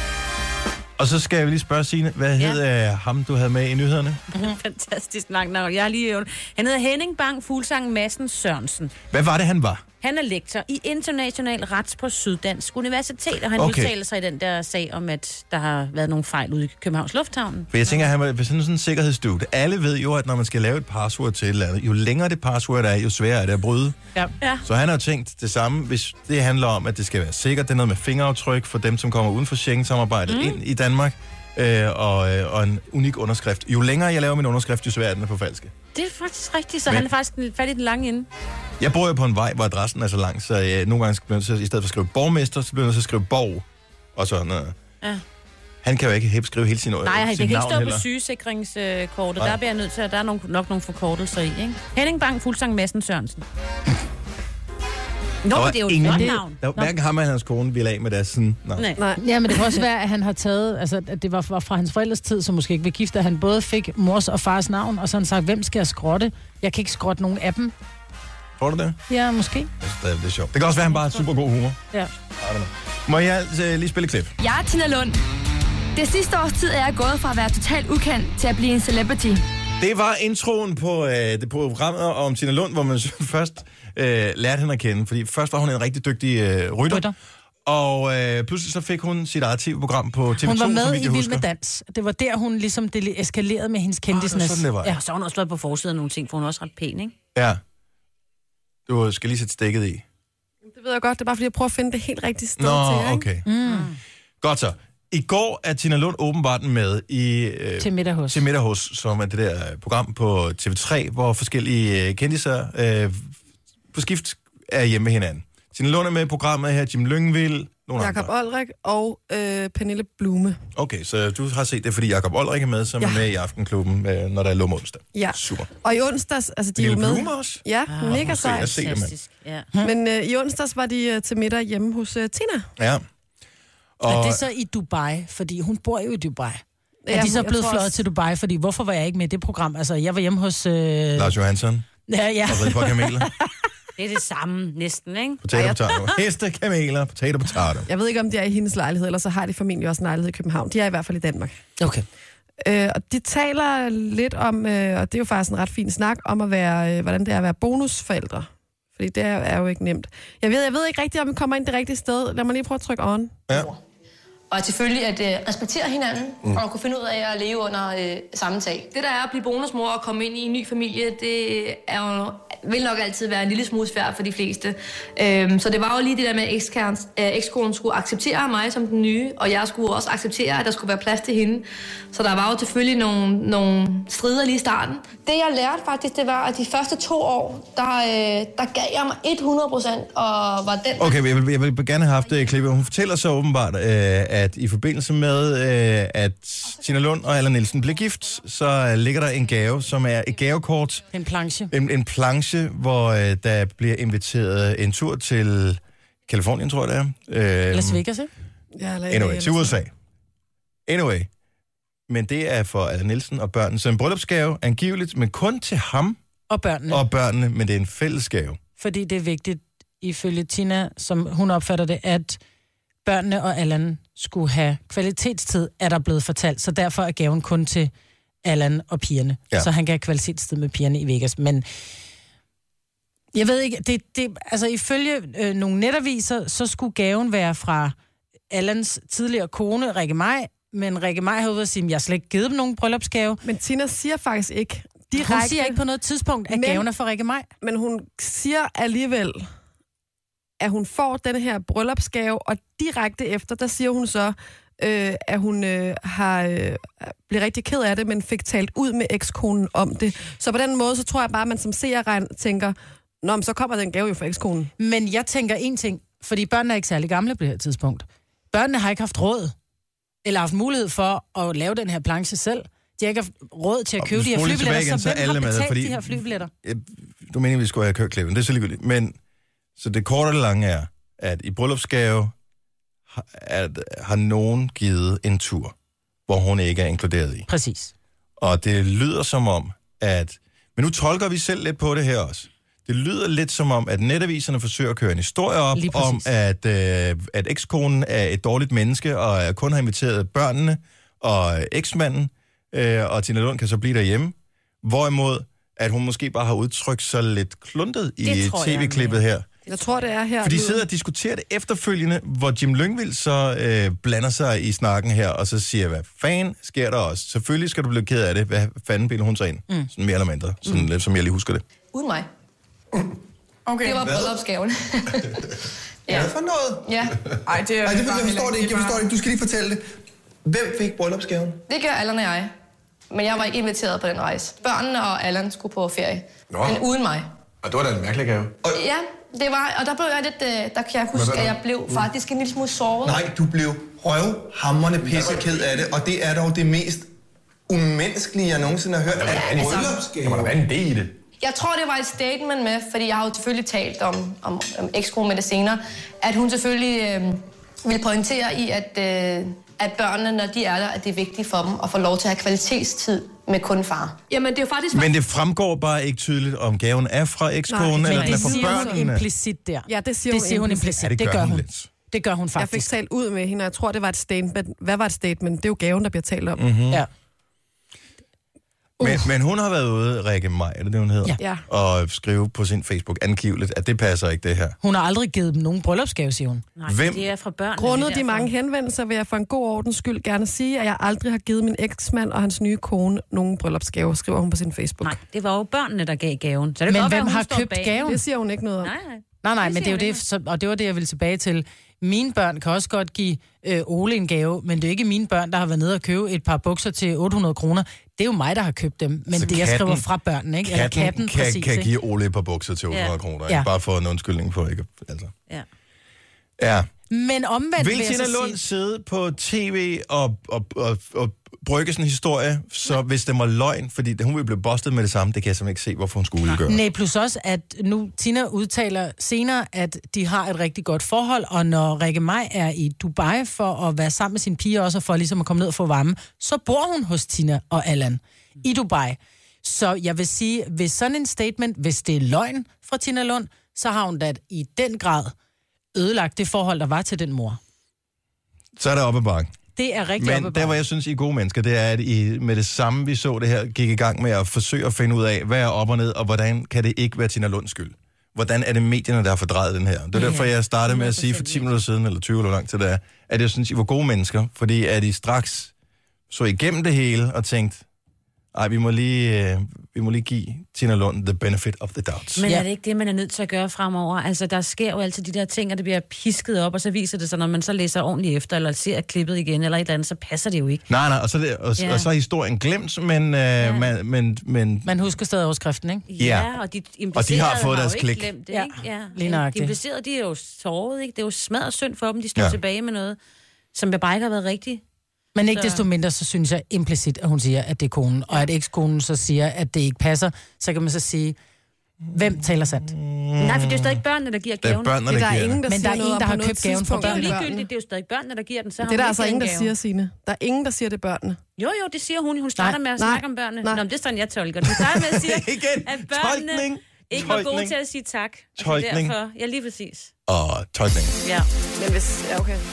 Speaker 4: Og så skal jeg lige spørge Signe, hvad ja. hed uh, ham, du havde med i nyhederne?
Speaker 7: Fantastisk langt navn. Jeg er lige... Han hedder Henning Bang Fuglsang Madsen Sørensen.
Speaker 4: Hvad var det, han var?
Speaker 7: Han er lektor i international ret på Syddansk Universitet, og han
Speaker 4: okay.
Speaker 7: udtaler sig i den der sag om, at der har været nogle fejl ude i Københavns Lufthavn.
Speaker 4: For jeg tænker, at han var sådan en sikkerhedsdude. Alle ved jo, at når man skal lave et password til et eller andet, jo længere det password er, jo sværere er det at bryde.
Speaker 5: Ja.
Speaker 7: Ja.
Speaker 4: Så han har tænkt det samme, hvis det handler om, at det skal være sikkert. Det er noget med fingeraftryk for dem, som kommer uden for Schengen-samarbejdet mm. ind i Danmark. Øh, og, øh, og en unik underskrift. Jo længere jeg laver min underskrift, jo sværere er den at forfalske.
Speaker 7: Det er faktisk rigtigt, så men, han er faktisk fat i den lange ende.
Speaker 4: Jeg bor jo på en vej, hvor adressen er så lang, så jeg nogle gange bliver jeg, i stedet for at skrive borgmester, så bliver jeg nødt til at skrive borg. Og sådan noget. Ja. Han kan jo ikke hæppe skrive hele sin navn.
Speaker 7: Nej, det kan ikke stå
Speaker 4: heller.
Speaker 7: på sygesikringskortet. Der bliver jeg nødt til, at der er nok nogle forkortelser i, ikke? Henning Bang Fuglsang Madsen Sørensen. Nå, det er jo et flot navn.
Speaker 4: Der, hverken ham og hans kone ville af med deres sådan navn.
Speaker 5: Nej. Nej. Ja, men det kan også være, at han har taget, altså at det var fra, fra hans forældres tid, som måske ikke vil gifte, at han både fik mors og fars navn, og så han sagt, hvem skal jeg skrotte? Jeg kan ikke skrotte nogen af dem.
Speaker 4: Tror du det?
Speaker 5: Ja, måske.
Speaker 4: Jeg synes, det, er, det er sjovt. Det kan også være, at han bare har super god humor.
Speaker 5: Ja.
Speaker 4: Må jeg altså lige spille et klip?
Speaker 13: Jeg er Tina Lund. Det sidste års tid er jeg gået fra at være totalt ukendt til at blive en celebrity.
Speaker 4: Det var introen på, øh, det på programmet om Tina Lund, hvor man først øh, lærte hende at kende. Fordi først var hun en rigtig dygtig øh, rytter. rytter. Og øh, pludselig så fik hun sit eget tv-program på T V to.
Speaker 5: Hun var med i Vild
Speaker 4: husker.
Speaker 5: med Dans. Det var der, hun ligesom det eskalerede med hendes kendisness.
Speaker 4: Oh, det var,
Speaker 7: ja. Så har hun også været på forsiden af nogle ting, for hun er også ret pæn, ikke?
Speaker 4: Ja. Du skal lige sætte stikket i.
Speaker 6: Det ved jeg godt. Det er bare fordi, jeg prøver at finde det helt rigtige sted
Speaker 4: Nå,
Speaker 6: til jer,
Speaker 4: okay. Mm. Godt så. I går er Tina Lund åbenbart med i... Øh,
Speaker 5: til middag hos.
Speaker 4: Til middag hos, som er det der program på T V tre, hvor forskellige øh, kendiser øh, på skift er hjemme med hinanden. Tina Lund er med i programmet her, Jim Lyngvild, nogle
Speaker 6: Jakob Olrik og øh, Pernille Blume.
Speaker 4: Okay, så du har set det, fordi Jakob Olrik er med, som ja. er med i Aftenklubben, øh, når der er lum onsdag.
Speaker 6: Ja.
Speaker 4: Super.
Speaker 6: Og i onsdags, altså de er jo med...
Speaker 4: Pernille Blume også?
Speaker 6: Ja, ah, mega sej.
Speaker 4: Jeg ser det,
Speaker 6: ja. Men øh, i onsdags var de øh, til middag hjemme hos øh, Tina.
Speaker 4: Ja.
Speaker 5: Og... Er det så i Dubai? Fordi hun bor jo i Dubai. Ja, er de så blevet fløjet også... til Dubai? Fordi hvorfor var jeg ikke med i det program? Altså, jeg var hjemme hos... Øh...
Speaker 4: Lars Johansson.
Speaker 5: Ja, ja.
Speaker 4: Og ride på kameler.
Speaker 7: Det er det samme, næsten, ikke?
Speaker 4: Potato, potato. Heste, kameler, potato, potato.
Speaker 6: Jeg ved ikke, om de er i hendes lejlighed, eller så har de formentlig også en lejlighed i København. De er i hvert fald i Danmark.
Speaker 5: Okay.
Speaker 6: Øh, og de taler lidt om, øh, og det er jo faktisk en ret fin snak, om at være, øh, hvordan det er at være bonusforældre. Fordi det er, er jo ikke nemt. Jeg ved, jeg ved ikke rigtigt, om vi kommer ind det rigtige sted. Lad mig lige prøve at trykke on.
Speaker 4: Ja.
Speaker 13: Og selvfølgelig at øh, respektere hinanden, mm. og kunne finde ud af at leve under øh, samme tag. Det der er at blive bonusmor og komme ind i en ny familie, det er jo, vil nok altid være en lille smule svært for de fleste. Øhm, så det var jo lige det der med, at ekskonen skulle acceptere mig som den nye, og jeg skulle også acceptere, at der skulle være plads til hende. Så der var jo selvfølgelig nogle, nogle strider lige i starten. Det jeg lærte faktisk, det var, at de første to år, der, øh, der gav jeg mig hundrede procent, og var den...
Speaker 4: Okay, jeg vil, jeg vil gerne have haft det klippet. Hun fortæller så åbenbart, øh, at i forbindelse med, øh, at Tina Lund og Allan Nielsen blev gift, så ligger der en gave, som er et gavekort.
Speaker 5: En planche.
Speaker 4: En, en planche, hvor øh, der bliver inviteret en tur til Kalifornien, tror jeg det er. Øh,
Speaker 5: Las Vegas, ikke?
Speaker 6: Ja, eller
Speaker 4: anyway, til U S A. Anyway. Men det er for Allan Nielsen og børnene. Så en bryllupsgave, angiveligt, men kun til ham.
Speaker 5: Og børnene.
Speaker 4: Og børnene, men det er en fællesgave.
Speaker 5: Fordi det er vigtigt, ifølge Tina, som hun opfatter det, at børnene og Allan skulle have kvalitetstid, er der blevet fortalt. Så derfor er gaven kun til Allan og pigerne. Ja. Så han kan have kvalitetstid med pigerne i Vegas. Men jeg ved ikke, det, det, altså ifølge øh, nogle netaviser, så skulle gaven være fra Allans tidligere kone, Rikke Maj, men Rikke Maj har ude at sige, at jeg har slet ikke givet dem nogen bryllupsgave.
Speaker 6: Men Tina siger faktisk ikke
Speaker 5: direkte... Hun siger ikke på noget tidspunkt, at men, gaven er for Rikke Maj.
Speaker 6: Men hun siger alligevel, at hun får den her bryllupsgave, og direkte efter, der siger hun så, øh, at hun øh, har øh, blevet rigtig ked af det, men fik talt ud med ekskonen om det. Så på den måde, så tror jeg bare, at man som seer tænker, nå, men så kommer den gave jo fra ekskonen.
Speaker 5: Men jeg tænker en ting, fordi børnene er ikke særlig gamle på det her tidspunkt. Børnene har ikke haft råd, eller haft mulighed for at lave den her planche selv. De har ikke haft råd til at købe de her flybilletter, igen, så, så hvem har betalt med, fordi, de her flybilletter?
Speaker 4: Du mener, vi skulle have kørt klippen, det er så ligegyldigt. Men så det korte og lange er, at i bryllupsgave at, har nogen givet en tur, hvor hun ikke er inkluderet i.
Speaker 5: Præcis.
Speaker 4: Og det lyder som om, at... Men nu tolker vi selv lidt på det her også. Det lyder lidt som om, at netaviserne forsøger at køre en historie op om, at, øh, at ekskonen er et dårligt menneske, og kun har inviteret børnene og eksmanden, øh, og Tina Lund kan så blive derhjemme. Hvorimod, at hun måske bare har udtrykt sig lidt kluntet i tv-klippet her.
Speaker 6: Jeg tror, det er her.
Speaker 4: For de sidder og diskuterer det efterfølgende, hvor Jim Lyngvild så øh, blander sig i snakken her, og så siger, hvad fanden sker der også? Selvfølgelig skal du blive ked af det. Hvad fanden bilder hun sig ind? Mm. Sådan mere eller mindre, sådan mm. lidt, som jeg lige husker det.
Speaker 13: Uden mig.
Speaker 14: Okay.
Speaker 13: Det var bryllupsgaven.
Speaker 14: Ja. Hvad for noget?
Speaker 13: Ja.
Speaker 14: Ej, det er... Ej, det, jeg forstår det ikke, jeg forstår det ikke. Du skal lige fortælle det. Hvem fik bryllupsgaven?
Speaker 13: Det gør Allan og jeg. Men jeg var ikke inviteret på den rejse. Børnene og Allan skulle på ferie. Nå. Men uden mig.
Speaker 14: Og det var da en mærkelig gave. Og...
Speaker 13: Ja, det var... Og der blev jeg lidt... Der kan jeg huske, at jeg blev faktisk en lille smule såret.
Speaker 14: Nej, du blev røvhamrende pisseked af det. Og det er dog det mest umenneskelige, jeg nogensinde har hørt. Ja,
Speaker 13: altså,
Speaker 14: der må der være en idé i det.
Speaker 13: Jeg tror, det var et statement med, fordi jeg har jo selvfølgelig talt om, om, om ekskone med det senere, at hun selvfølgelig øh, vil pointere i, at, øh, at børnene, når de er der, at det er vigtigt for dem at få lov til at have kvalitetstid med kun far. Jamen, det er jo faktisk...
Speaker 4: Men det fremgår bare ikke tydeligt, om gaven er fra ekskonen, eller den er fra børnene.
Speaker 5: Det siger hun implicit der.
Speaker 6: Ja, det siger,
Speaker 5: det siger hun implicit.
Speaker 4: Ja, det,
Speaker 5: det gør hun.
Speaker 4: Lidt.
Speaker 5: Det gør hun faktisk.
Speaker 6: Jeg fik talt ud med hende, og jeg tror, det var et statement. Hvad var et statement? Det er jo gaven, der bliver talt om.
Speaker 4: Mm-hmm.
Speaker 5: Ja.
Speaker 4: Men, men hun har været ude, Rikke Maj, er det det, hun hedder?
Speaker 6: Ja.
Speaker 4: Og skrive på sin Facebook angiveligt, at det passer ikke, det her.
Speaker 5: Hun har aldrig givet dem nogen bryllupsgave, siger hun.
Speaker 7: Nej,
Speaker 4: Hvem?
Speaker 7: det er fra børn.
Speaker 6: Grundet de mange henvendelser vil jeg for en god ordens skyld gerne sige, at jeg aldrig har givet min eksmand og hans nye kone nogen bryllupsgave, skriver hun på sin Facebook.
Speaker 7: Nej, det var jo børnene, der gav gaven. Så det
Speaker 5: men
Speaker 7: godt,
Speaker 5: hvem
Speaker 7: være,
Speaker 5: har
Speaker 7: står
Speaker 5: købt
Speaker 7: bag.
Speaker 5: gaven?
Speaker 6: Det siger hun ikke noget om.
Speaker 7: Nej, nej.
Speaker 5: Nej, nej,
Speaker 7: Det
Speaker 5: men det er jo
Speaker 7: siger
Speaker 5: det, så, og det var det, jeg ville tilbage til. Mine børn kan også godt give øh, Ole en gave, men det er ikke mine børn, der har været nede og købe et par bukser til otte hundrede kroner. Det er jo mig, der har købt dem, men
Speaker 4: altså
Speaker 5: det, jeg skriver fra børnene, ikke?
Speaker 4: Katten,
Speaker 5: Eller katten,
Speaker 4: kan,
Speaker 5: præcis,
Speaker 4: kan
Speaker 5: ikke?
Speaker 4: give Ole et par bukser til otte hundrede ja. kroner, ikke?
Speaker 5: Ja.
Speaker 4: Bare for en undskyldning for ikke. Altså.
Speaker 7: Ja.
Speaker 4: Ja.
Speaker 5: Men omvendt
Speaker 4: vil
Speaker 5: vil
Speaker 4: Tina Lund sige... sidde på tv og, og, og, og brygge sådan en historie, så hvis det var løgn, fordi hun ville blive bustet med det samme, det kan jeg simpelthen ikke se, hvorfor hun skulle gøre.
Speaker 5: Nej, plus også, at nu Tina udtaler senere, at de har et rigtig godt forhold, og når Rikke Maj er i Dubai for at være sammen med sin piger også, og for ligesom at komme ned og få varme, så bor hun hos Tina og Allan i Dubai. Så jeg vil sige, hvis sådan en statement, hvis det er løgn fra Tina Lund, så har hun da i den grad ødelagt det forhold, der var til den mor.
Speaker 4: Så er det oppe ad bakke.
Speaker 5: Det er rigtig
Speaker 4: Men der, hvor jeg synes, I er gode mennesker, det er, at I med det samme, vi så det her, gik i gang med at forsøge at finde ud af, hvad er op og ned, og hvordan kan det ikke være Tina Lunds skyld? Hvordan er det medierne, der har fordrejet den her? Det er ja, derfor, jeg startede med at sige for ti minutter siden, eller tyve eller langt til det er, at jeg synes, I var gode mennesker, fordi at I straks så igennem det hele og tænkte, ej, vi må lige, øh, vi må lige give Tina Lund the benefit of the doubt.
Speaker 7: Men er det ikke det, man er nødt til at gøre fremover? Altså, der sker jo altid de der ting, og det bliver pisket op, og så viser det sig, når man så læser ordentligt efter, eller ser klippet igen, eller et eller andet, så passer det jo ikke.
Speaker 4: Nej, nej, og så, det, og, ja. og så er historien glemt, men... Øh, ja. man, men, men
Speaker 5: man husker stadig overskriften, ikke?
Speaker 7: Ja, og de implicerede
Speaker 4: og de har fået
Speaker 7: har
Speaker 4: deres
Speaker 7: jo
Speaker 4: klik.
Speaker 7: Ikke glemt det,
Speaker 5: ja.
Speaker 7: Ikke? Ja,
Speaker 5: lige nøjagtigt.
Speaker 7: De implicerede, de er jo såret, ikke? Det er jo smadret synd for dem, de står ja. tilbage med noget, som jeg bare ikke har været rigtigt.
Speaker 5: Men ikke
Speaker 7: så...
Speaker 5: desto mindre, så synes jeg implicit, at hun siger, at det er konen, og at ekskonen så siger, at det ikke passer, så kan man så sige, hvem taler sandt?
Speaker 7: Nej, for det er jo stadig børnene, der giver gaven.
Speaker 4: Det er børnene, der,
Speaker 6: der
Speaker 4: giver
Speaker 6: ingen, der
Speaker 5: Men der er ingen, der har købt gaven fra
Speaker 7: børnene. Det er jo
Speaker 5: børnene.
Speaker 7: ligegyldigt, det er jo stadig børnene, der giver den. Så
Speaker 6: det er der altså ingen, der siger, Signe. Der er ingen, der siger, det er børnene.
Speaker 7: Jo, jo, det siger hun. Hun starter
Speaker 6: Nej.
Speaker 7: med at
Speaker 6: Nej.
Speaker 7: snakke om børnene.
Speaker 6: Nej.
Speaker 7: Nå, men det er sådan, jeg tolker det. Hun starter med at sige, at børnene
Speaker 4: Tolkning.
Speaker 7: ikke var gode
Speaker 4: Tolkning.
Speaker 7: til at sige tak.
Speaker 4: Tolkning.
Speaker 7: Derfor, ja, lige præcis.
Speaker 4: Og tolkning.
Speaker 7: Ja.
Speaker 6: Men hvis... Ja, okay.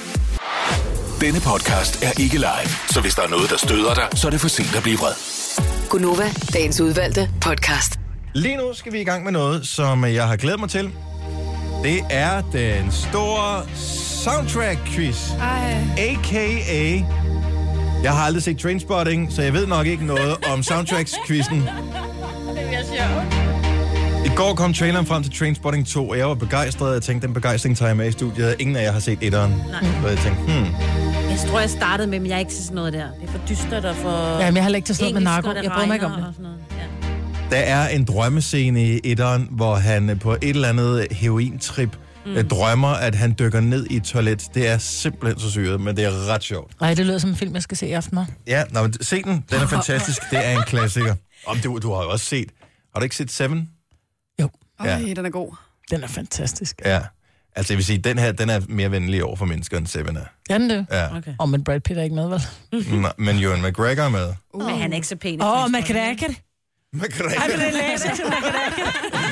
Speaker 8: Denne podcast er ikke live, så hvis der er noget, der støder dig, så er det for sent at blive vred.
Speaker 9: Gunova, dagens udvalgte podcast.
Speaker 4: Lige nu skal vi i gang med noget, som jeg har glædet mig til. Det er den store soundtrack-quiz. A K A. Jeg har aldrig set Trainspotting, så jeg ved nok ikke noget om soundtracks-quizzen.
Speaker 7: Det bliver sjovt.
Speaker 4: I går kom traileren frem til Trainspotting to, og jeg var begejstret. Jeg tænkte, den begejstring tager jeg med i studiet. Ingen af jer har set etteren.
Speaker 7: Nej.
Speaker 4: Så jeg tænkte, hmm.
Speaker 7: Jeg tror, jeg startede med, men jeg er ikke til sådan noget der. Det er for dystert og for...
Speaker 5: Ja, men jeg har heller ikke til sådan noget med
Speaker 7: engelsk,
Speaker 5: narko.
Speaker 7: og det
Speaker 5: Jeg bryder mig ikke om
Speaker 7: regner
Speaker 5: det.
Speaker 7: og sådan noget. Ja.
Speaker 4: Der er en drømmescene i etteren, hvor han på et eller andet herointrip mm. drømmer, at han dykker ned i et toilet. Det er simpelthen så syret, men det er ret sjovt.
Speaker 5: Ej, det lyder som en film, jeg skal se i aften. Hva'?
Speaker 4: Ja, nå, men se den. Den er fantastisk. Det er en klassiker. Om du, du har jo også set... Har du ikke set Seven?
Speaker 5: Jo.
Speaker 6: Ja.
Speaker 4: Ja.
Speaker 6: Den er god.
Speaker 5: Den er fantastisk.
Speaker 4: Ja. Altså, jeg vil sige, den her, den er mere venlig over for mennesker, end Seven er.
Speaker 5: Er den det?
Speaker 4: Ja.
Speaker 7: Okay.
Speaker 5: Og men Brad Pitt er ikke med, vel?
Speaker 4: Nå, men Ewan McGregor er med.
Speaker 7: Uh. Men han er ikke så pæn.
Speaker 5: Åh, oh, McGregor.
Speaker 4: McGregor.
Speaker 5: Ej, men det læser til McGregor.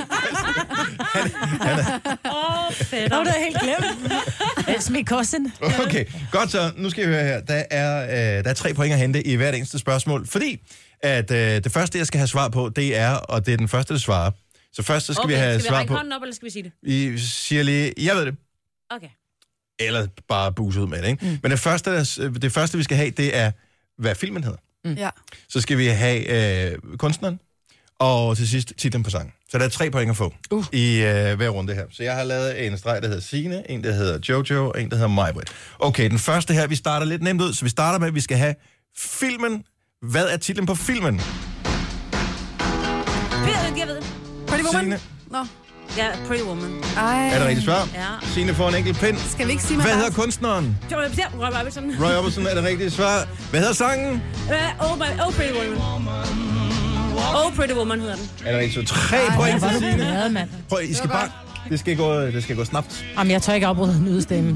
Speaker 7: Åh, fedt.
Speaker 5: Åh, det er helt glemt. It's me cousin.
Speaker 4: Okay, godt så. Nu skal vi høre her. Der er, øh, der er tre point at hente i hvert eneste spørgsmål, fordi at øh, det første, jeg skal have svar på, det er, og det er den første, der svarer. Så først så skal
Speaker 7: okay,
Speaker 4: vi have
Speaker 7: skal vi
Speaker 4: svar
Speaker 7: række
Speaker 4: på...
Speaker 7: hånden op, eller skal vi sige det?
Speaker 4: Vi siger lige, jeg ved det.
Speaker 7: Okay.
Speaker 4: Eller bare buse ud med det, ikke? Mm. Men det første, der, det første, vi skal have, det er, hvad filmen hedder.
Speaker 6: Mm. Ja.
Speaker 4: Så skal vi have øh, kunstneren, og til sidst titlen på sangen. Så der er tre point at få uh. i øh, hver runde her. Så jeg har lavet en streg, der hedder Signe, en, der hedder Jojo, og en, der hedder Majbrit. Okay, den første her, vi starter lidt nemt ud, så vi starter med, at vi skal have filmen. Hvad er titlen på filmen?
Speaker 7: Jeg ved det.
Speaker 6: Pretty Woman?
Speaker 4: Signe.
Speaker 6: Nå.
Speaker 7: Ja, Pretty Woman.
Speaker 6: Ej.
Speaker 4: Er det rigtigt svar?
Speaker 7: Ja.
Speaker 4: Signe får en enkelt pind.
Speaker 6: Skal vi ikke sige,
Speaker 4: hvad
Speaker 6: hvad
Speaker 4: hedder kunstneren?
Speaker 7: Roy Orbison.
Speaker 4: Roy Orbison er det rigtige svar. Hvad hedder sangen?
Speaker 7: Oh, my, oh, Pretty Woman. Oh, Pretty Woman hedder den.
Speaker 4: Er det rigtigt? Så tre point for Signe.
Speaker 5: Ja, mand.
Speaker 4: Prøv, I skal bare... Det skal gå, det skal gå snabt.
Speaker 5: Jamen, jeg tør ikke afbryde den ydestemme.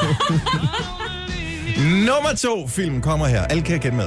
Speaker 4: Nummer to film kommer her. Alle kan gætte med.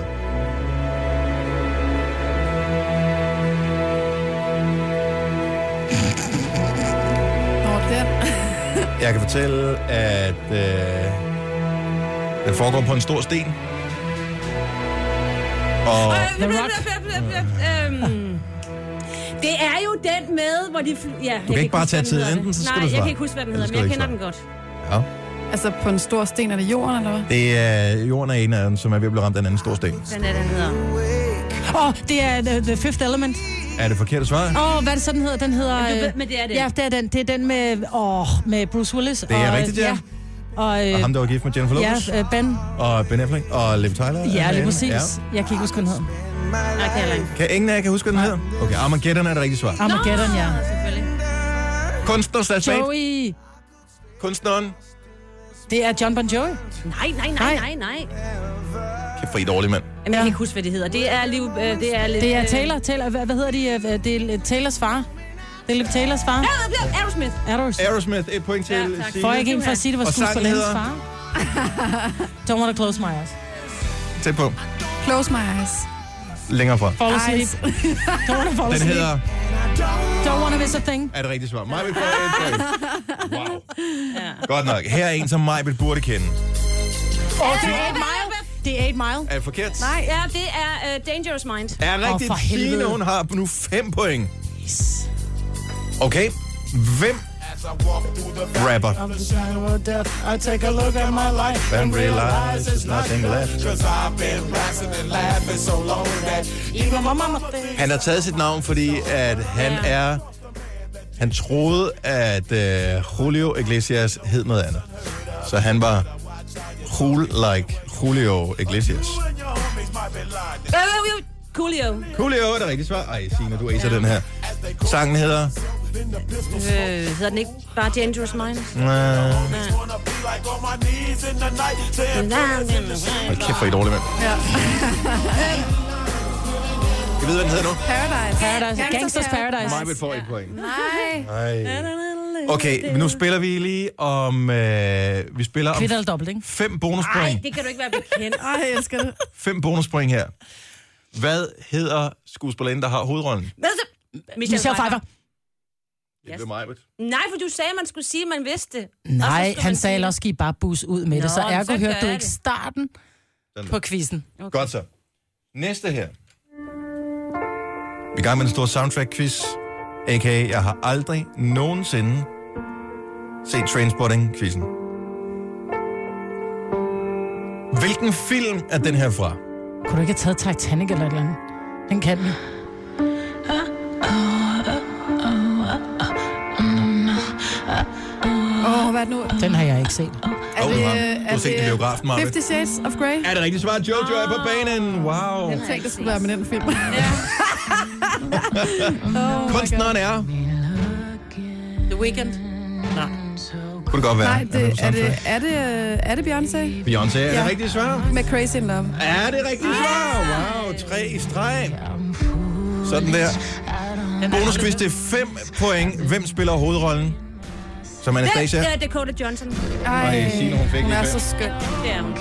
Speaker 4: Jeg kan fortælle, at øh, den foregår på en stor sten. Og...
Speaker 7: The Rock. Øhm, det er jo den med, hvor de... Fly- ja,
Speaker 4: du kan ikke bare tage tid, enten så skal
Speaker 7: Nej,
Speaker 4: du svare.
Speaker 7: jeg kan ikke huske, hvad den hedder, men jeg kender den godt.
Speaker 4: Ja.
Speaker 6: Altså på en stor sten, er det jorden, eller hvad?
Speaker 4: Det er jorden af en af dem, som er ved at blive ramt af en anden stor sten.
Speaker 7: Den er, den hedder...
Speaker 5: Åh, oh, det er the, the Fifth Element.
Speaker 4: Er det forkert svar?
Speaker 5: Åh, oh, hvad er det så, den hedder? Den hedder...
Speaker 7: Jamen, du ved, men det er det.
Speaker 5: Ja, det er den. Det er den med, åh, med Bruce Willis.
Speaker 4: Det er
Speaker 5: og,
Speaker 4: rigtigt, ja.
Speaker 5: ja. Og, øh,
Speaker 4: og ham, der var gift med Jennifer Lopez.
Speaker 5: Ja, Ben.
Speaker 4: Og Ben Affleck. Og Liv Tyler.
Speaker 5: Ja, lige præcis. Ja. Jeg kan ikke huske, hvad den hedder.
Speaker 7: Nej, kan jeg ikke.
Speaker 4: Kan ingen af jer kan huske, hvad den hedder? Okay, Armageddon er det rigtige svar.
Speaker 5: Armageddon, ja.
Speaker 7: Selvfølgelig.
Speaker 4: Kunstner slash band.
Speaker 5: Joey.
Speaker 4: Kunstneren.
Speaker 5: Det er John Bon Jovi.
Speaker 7: Nej, nej, nej, nej, nej.
Speaker 4: Kæft for I dårlig mand.
Speaker 7: Jamen, jeg kan ikke huske, hvad det hedder. Det er liv... Øh, det er lidt...
Speaker 5: Det er Taylor. Taylor hvad, hvad hedder de? Det er Taylors far. Det er Liv Taylors far.
Speaker 7: Ja, ja, Aerosmith.
Speaker 5: Aerosmith.
Speaker 4: Aerosmith, et point til
Speaker 5: ja, Signe. Får jeg ikke en for at sige, det var skuespillerens far? Don't want to close my eyes.
Speaker 4: Tæt på.
Speaker 6: Close my eyes.
Speaker 4: Længere fra.
Speaker 5: Fall asleep. Don't want to fall asleep.
Speaker 4: Den hedder...
Speaker 5: Don't want to miss a thing.
Speaker 4: Er det rigtigt svar? Majbet får et point. Wow. Ja. Godt nok. Her er en, som Majbet burde kende.
Speaker 5: Åh, oh, det er eight Mile. Det er eight Mile.
Speaker 4: Er det forkert?
Speaker 7: Nej, ja, det er uh, Dangerous Mind.
Speaker 4: Er rigtigt. Oh, Signe, hun har nu fem point. Yes. Okay. Hvem rapper?
Speaker 5: I take a look at my life
Speaker 4: and realize there's nothing left. Han har taget sit navn, fordi at han er... Han troede, at uh, Julio Iglesias hed noget andet. Så han var cool like Julio Iglesias.
Speaker 7: Coolio.
Speaker 4: Coolio er det rigtige svar. Ej, Signe, du acer den her. Sangen hedder...
Speaker 7: Øh, hedder den ikke bare Dangerous Mind?
Speaker 4: Nej. Hold kæft, for I dårlig mand.
Speaker 6: Ja.
Speaker 4: Jeg ved, hvad den hedder nu.
Speaker 6: Paradise.
Speaker 5: Paradise. Gangsters Paradise.
Speaker 4: Mig vil få et point.
Speaker 6: Nej.
Speaker 4: Nej. Okay, nu spiller vi lige om... Øh, vi spiller om...
Speaker 5: Kvitt eller dobbelt, ikke?
Speaker 4: Fem bonuspoint.
Speaker 7: Nej, det kan du ikke være bekendt.
Speaker 6: Ej, jeg elsker det.
Speaker 4: Fem bonuspoint her. Hvad hedder skuespilleren, der har hovedrollen?
Speaker 5: Michelle Pfeiffer.
Speaker 4: Det blev mig,
Speaker 7: Nej, for du sagde, at man skulle sige, at man vidste det.
Speaker 5: Nej, han sagde ellers, skal I bare bus ud med Nå, det. Så ergo
Speaker 7: så
Speaker 5: hørte du ikke
Speaker 7: det.
Speaker 5: starten Den. på quizzen.
Speaker 4: Okay. Godt så. Næste her. Vi er i gang med en stor soundtrack-quiz. A K A jeg har aldrig nogensinde set Trainspotting-quizzen. Hvilken film er den her fra?
Speaker 5: Kunne du ikke have taget Titanic eller et eller andet? Den kan vi.
Speaker 6: Åh, oh, hvad er det nu?
Speaker 5: Den har jeg ikke set.
Speaker 4: Er det, oh, du har set den biografen, Marvind.
Speaker 6: Fifty Shades of Grey?
Speaker 4: Er det rigtigt svar? Jojo er på banen. Wow.
Speaker 6: Jeg tænkte, det skulle være med den film.
Speaker 7: Ja.
Speaker 6: oh
Speaker 4: Kunstneren er...
Speaker 7: The Weeknd.
Speaker 5: Nej.
Speaker 4: Kunne det godt være.
Speaker 6: Nej, det, er, det, er, det, er det Beyoncé?
Speaker 4: Beyoncé, er ja. det rigtigt svar?
Speaker 6: Med Crazy in Love.
Speaker 4: Er det rigtigt svar? Wow, tre i streg. Sådan der. Bonusquiz til fem point. Hvem spiller hovedrollen? Som Anastasia?
Speaker 7: Det er Dakota Johnson.
Speaker 6: Ej,
Speaker 4: Signe, hun fik
Speaker 6: hun er
Speaker 4: lige
Speaker 6: så skøn.
Speaker 7: Det er hun.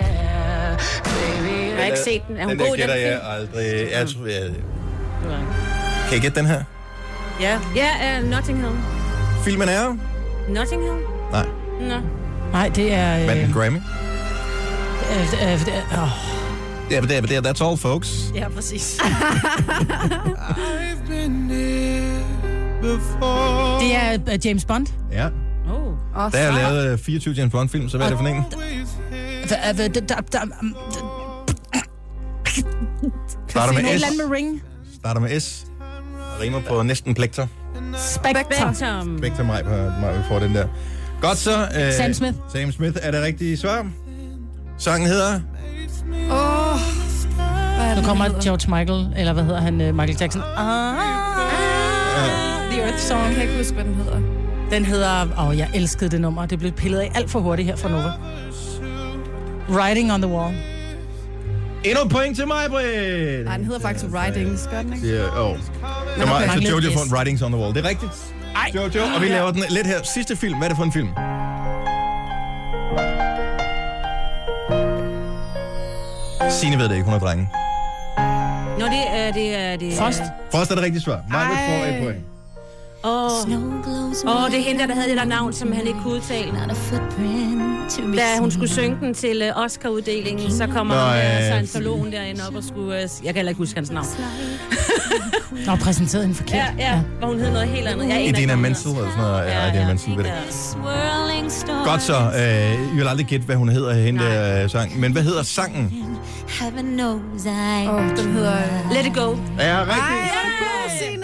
Speaker 7: Jeg har ikke set den. Er hun
Speaker 4: den
Speaker 7: god i den
Speaker 4: film?
Speaker 7: film?
Speaker 4: Jeg aldrig. Jeg tror, jeg... Kan I gætte den her?
Speaker 7: Ja. Ja, uh, Notting Hill.
Speaker 4: Filmen er?
Speaker 7: Notting Hill?
Speaker 4: Nej.
Speaker 7: Nå.
Speaker 5: Nej, det er... Øh,
Speaker 4: Vandt en Grammy?
Speaker 5: Øh, øh, øh, øh, oh.
Speaker 4: Ja, men det er, that's all, folks.
Speaker 5: Ja, præcis. Det er uh, James Bond.
Speaker 4: Ja.
Speaker 7: Oh.
Speaker 4: Der er lavet uh, fireogtyve James Bond-film, så hvad er det for en? Starter med S.
Speaker 5: med Ring.
Speaker 4: Starter med S. Rimer på næsten plekter.
Speaker 5: Spectre.
Speaker 4: Spectre mig på mig, vi får den der. Godt så. Uh,
Speaker 5: Sam Smith.
Speaker 4: Sam Smith er det rigtige svar. Sangen hedder?
Speaker 6: Åh. Oh.
Speaker 5: Nu kommer George Michael, eller hvad hedder han, Michael Jackson. Ah. The Earth Song.
Speaker 6: Jeg kan ikke huske, hvad den hedder.
Speaker 5: Den hedder... Åh, oh, jeg elskede det nummer. Det blev pillet af alt for hurtigt her fra Nova. Writing on the Wall.
Speaker 4: Endnu point til mig, Britt.
Speaker 6: Nej, den hedder faktisk Writings, gør den ikke?
Speaker 4: Ja, åh. Der var altså Jojo for Writings on the Wall. Det er rigtigt.
Speaker 5: Ej.
Speaker 4: Jojo, og vi laver den lidt her. Sidste film. Hvad er det for en film? Signe ved det ikke, hun er drengen.
Speaker 7: Nå, det er... Det er det,
Speaker 5: Frost.
Speaker 4: Frost er det rigtige svar. Mig får et point.
Speaker 7: Åh, oh. oh, det er hende, der havde det der navn, som han ikke kunne udtale. Da hun skulle synge den til uh, Oscar-uddelingen, så kommer Nå, han der, scientologen derinde op og skulle... Uh, jeg kan heller ikke huske hans navn.
Speaker 5: Og præsenterede hende forkert.
Speaker 7: Ja, ja, hvor hun hed noget helt andet. Jeg
Speaker 4: Idina Menzel eller sådan noget. Ja, ja, Idina Menzel ved det. Godt så. Uh, I vil aldrig gætte, hvad hun hedder hende der uh, sang. Men hvad hedder sangen?
Speaker 6: Åh, oh, den hedder...
Speaker 7: Let It Go.
Speaker 4: Ja, rigtigt.
Speaker 6: Ej, ja, Signe.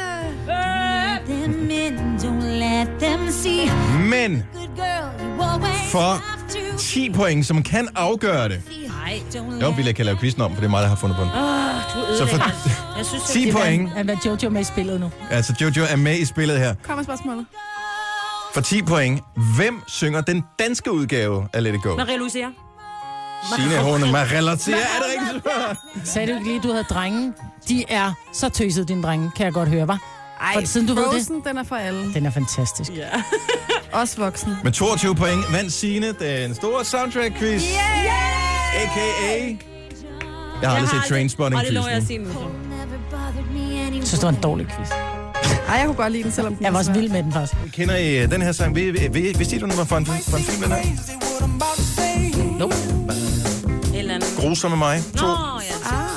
Speaker 4: Men for ti point, som kan afgøre det. Jo, vil jeg kan lave quizzen om, for det er mig, der har fundet på den.
Speaker 7: Oh,
Speaker 4: så for
Speaker 7: jeg synes,
Speaker 4: ti point.
Speaker 5: Er hvad Jojo med i spillet nu?
Speaker 4: Altså, Jojo er med i spillet her.
Speaker 6: Kom med spørgsmålet.
Speaker 4: For ti point. Hvem synger den danske udgave af Let It Go?
Speaker 7: Maria Lucia.
Speaker 4: Signe, hun Maria Lucia. Er det rigtigt?
Speaker 5: Sagde du ikke lige, du havde drenge? De er så tøsede, dine drenge, kan jeg godt høre, hva?
Speaker 6: Ej, for, siden du Frozen, ved det, den er for alle.
Speaker 5: Den er fantastisk.
Speaker 6: Ja. Også voksen.
Speaker 4: Med toogtyve point vandt Signe den store soundtrack-quiz. Yeah! A K A Jeg har aldrig set Trainspotting-quizzen.
Speaker 7: Og det lå jeg at sige nu.
Speaker 5: Jeg synes, det var en dårlig quiz.
Speaker 6: Ej, jeg kunne godt lide den, selvom den
Speaker 5: jeg var også vild med den faktisk.
Speaker 4: Kender I den her sang? Vidste I, du, den var for en, for en film, den her?
Speaker 5: Nope.
Speaker 4: Grusom med mig. To.
Speaker 7: Nå, ja. Ah.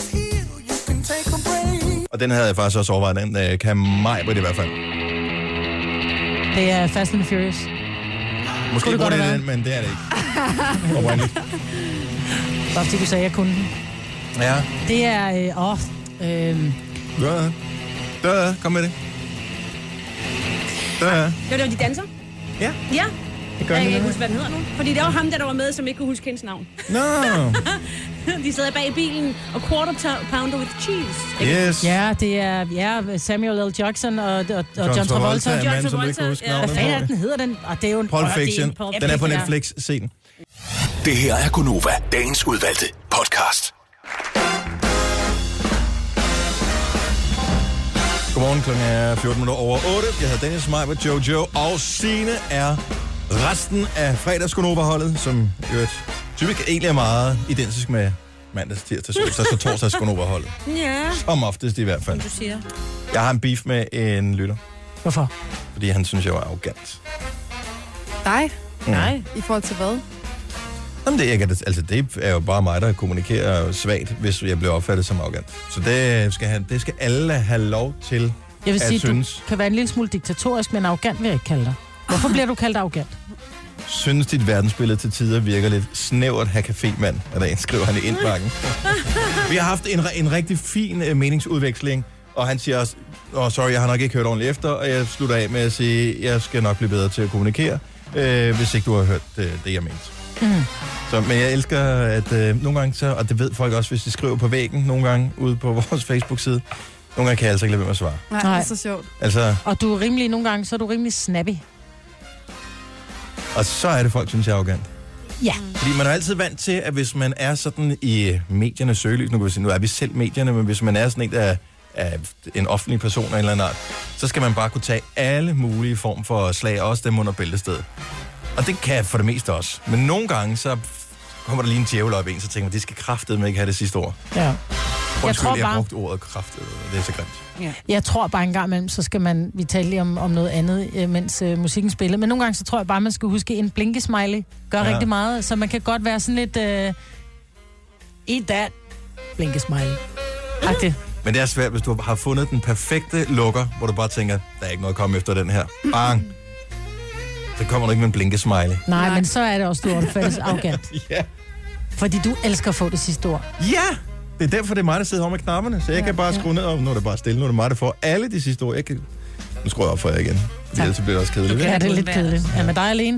Speaker 4: Og den havde jeg faktisk også overvejet. Den uh, kan mig på det i hvert fald.
Speaker 5: Det er Fast and Furious.
Speaker 4: Måske det burde det den, men det er det ikke. Oprindeligt.
Speaker 5: Bare fordi du sagde, at jeg kunne den.
Speaker 4: Ja.
Speaker 5: Det er... Øh, åh, øh...
Speaker 4: Ja. Død, kom med det. Død.
Speaker 7: Det var det, de danser?
Speaker 4: Ja.
Speaker 7: Ja.
Speaker 4: Det gør
Speaker 7: jeg
Speaker 4: kan
Speaker 7: ikke huske, hvad den hedder nu. Fordi det var ham, der, der var med, som ikke kunne huske hendes navn.
Speaker 4: No.
Speaker 7: De sidder bag i bilen og quarter pounder with cheese.
Speaker 4: Yes.
Speaker 5: Ja, det er ja, Samuel L. Jackson og, og, og John, John Travolta.
Speaker 4: John Travolta. John Travolta.
Speaker 5: Ja. Hvad fanden er den hedder den? Og det er jo en
Speaker 4: Pulp Fiction. Den, den er på Netflix. Se den.
Speaker 8: Det her er Gunova, dagens udvalgte podcast.
Speaker 4: Godmorgen, klokken er fjorten minutter over otte. Jeg hedder Dennis, mig med Jojo, og Signe er resten af fredags-Gunova-holdet, som jo typisk egentlig er meget identisk med mandags, tirsdags, onsdags og torsdags Gunova-holdet.
Speaker 7: Ja.
Speaker 4: Som oftest i hvert fald.
Speaker 7: Som du siger.
Speaker 4: Jeg har en beef med en lytter.
Speaker 5: Hvorfor?
Speaker 4: Fordi han synes, jeg var arrogant.
Speaker 6: Nej?
Speaker 4: Mm.
Speaker 6: Nej. I forhold til hvad?
Speaker 4: Jamen, det, er, altså, det er jo bare mig, der kommunikerer svagt, hvis jeg bliver opfattet som arrogant. Så det skal, have, det skal alle have lov til
Speaker 5: jeg vil
Speaker 4: at
Speaker 5: sige,
Speaker 4: synes.
Speaker 5: Du kan være en lille smule diktatorisk, men arrogant vil jeg ikke kalde dig. Hvorfor bliver du kaldt arrogant?
Speaker 4: Synes dit verdensbillede til tider virker lidt snævert café-mand, er der en, skriver han i indbakken. Vi har haft en, en rigtig fin uh, meningsudveksling, og han siger også, oh, sorry, jeg har nok ikke hørt ordentligt efter, og jeg slutter af med at sige, jeg skal nok blive bedre til at kommunikere, øh, hvis ikke du har hørt uh, det, jeg mente. Mm. Så, men jeg elsker, at øh, nogle gange så, og det ved folk også, hvis de skriver på væggen, nogle gange ude på vores Facebook-side, nogle gange kan jeg altså ikke lade være med at svare.
Speaker 6: Nej, det er så sjovt.
Speaker 4: Altså,
Speaker 5: og du er rimelig, nogle gange, så er du rimelig snappy.
Speaker 4: Og så er det folk, synes jeg er arrogant.
Speaker 5: Ja.
Speaker 4: Fordi man er altid vant til, at hvis man er sådan i mediernes søgelys, nu kan vi sige, nu er vi selv medierne, men hvis man er sådan en, der er en offentlig person af en eller anden art, så skal man bare kunne tage alle mulige form for slag, også dem under bæltestedet. Og det kan jeg for det meste også. Men nogle gange, så kommer der lige en djævel op i en, så tænker man, det skal kraftedeme ikke have det sidste ord.
Speaker 5: Ja.
Speaker 4: Undskyld, jeg, tror jeg har brugt ordet kraftedeme, det er så grimt.
Speaker 5: Ja. Jeg tror bare en gang imellem, så skal man, vi tale lige om, om noget andet, mens uh, musikken spiller. Men nogle gange, så tror jeg bare, man skal huske, en blinkesmiley gør ja. rigtig meget. Så man kan godt være sådan lidt, uh, eat that, blinkesmiley. Agtigt.
Speaker 4: Men det er svært, hvis du har fundet den perfekte lukker, hvor du bare tænker, der er ikke noget at komme efter den her. Bang! Så kommer du ikke med en blinkesmiley.
Speaker 5: Nej, Nej, men så er det også, du opfattes arrogant.
Speaker 4: Ja.
Speaker 5: Fordi du elsker at få det sidste ord.
Speaker 4: Ja! Det er derfor, det er mig, der sidder over med knapperne. Så jeg ja, kan bare ja. skrue ned, og nu er det bare stille. Nu er det mig, der får alle de sidste ord. Jeg kan... Nu skruer jeg op for jer igen. Fordi ellers bliver det også kedeligt.
Speaker 5: Okay, ja, det er lidt kedeligt. Er med dig alene?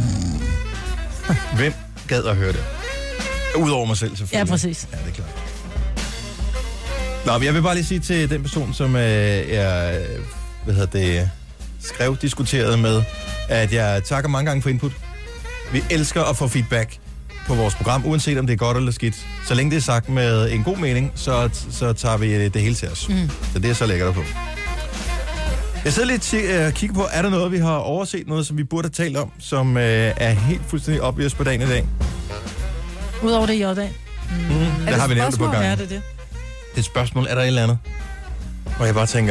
Speaker 4: Hvem gad at høre det? Udover mig selv, selvfølgelig.
Speaker 5: Ja, præcis.
Speaker 4: Ja, det er klart. Nå, men jeg vil bare lige sige til den person, som øh, jeg hvad hedder det, skrev, diskuterede med, at jeg takker mange gange for input. Vi elsker at få feedback på vores program, uanset om det er godt eller skidt. Så længe det er sagt med en god mening, så, så tager vi det hele til os. Mm. Så det er så lækkert på. Jeg sidder lidt og uh, kigger på, er der noget, vi har overset, noget, som vi burde have talt om, som uh, er helt fuldstændig obvious på dagen i dag?
Speaker 5: Udover det i J-dag?
Speaker 4: Mm. Mm. Det har vi nævnt på gang.
Speaker 5: Ja, det er det.
Speaker 4: Det er et spørgsmål, er der et eller andet? Og jeg bare tænker,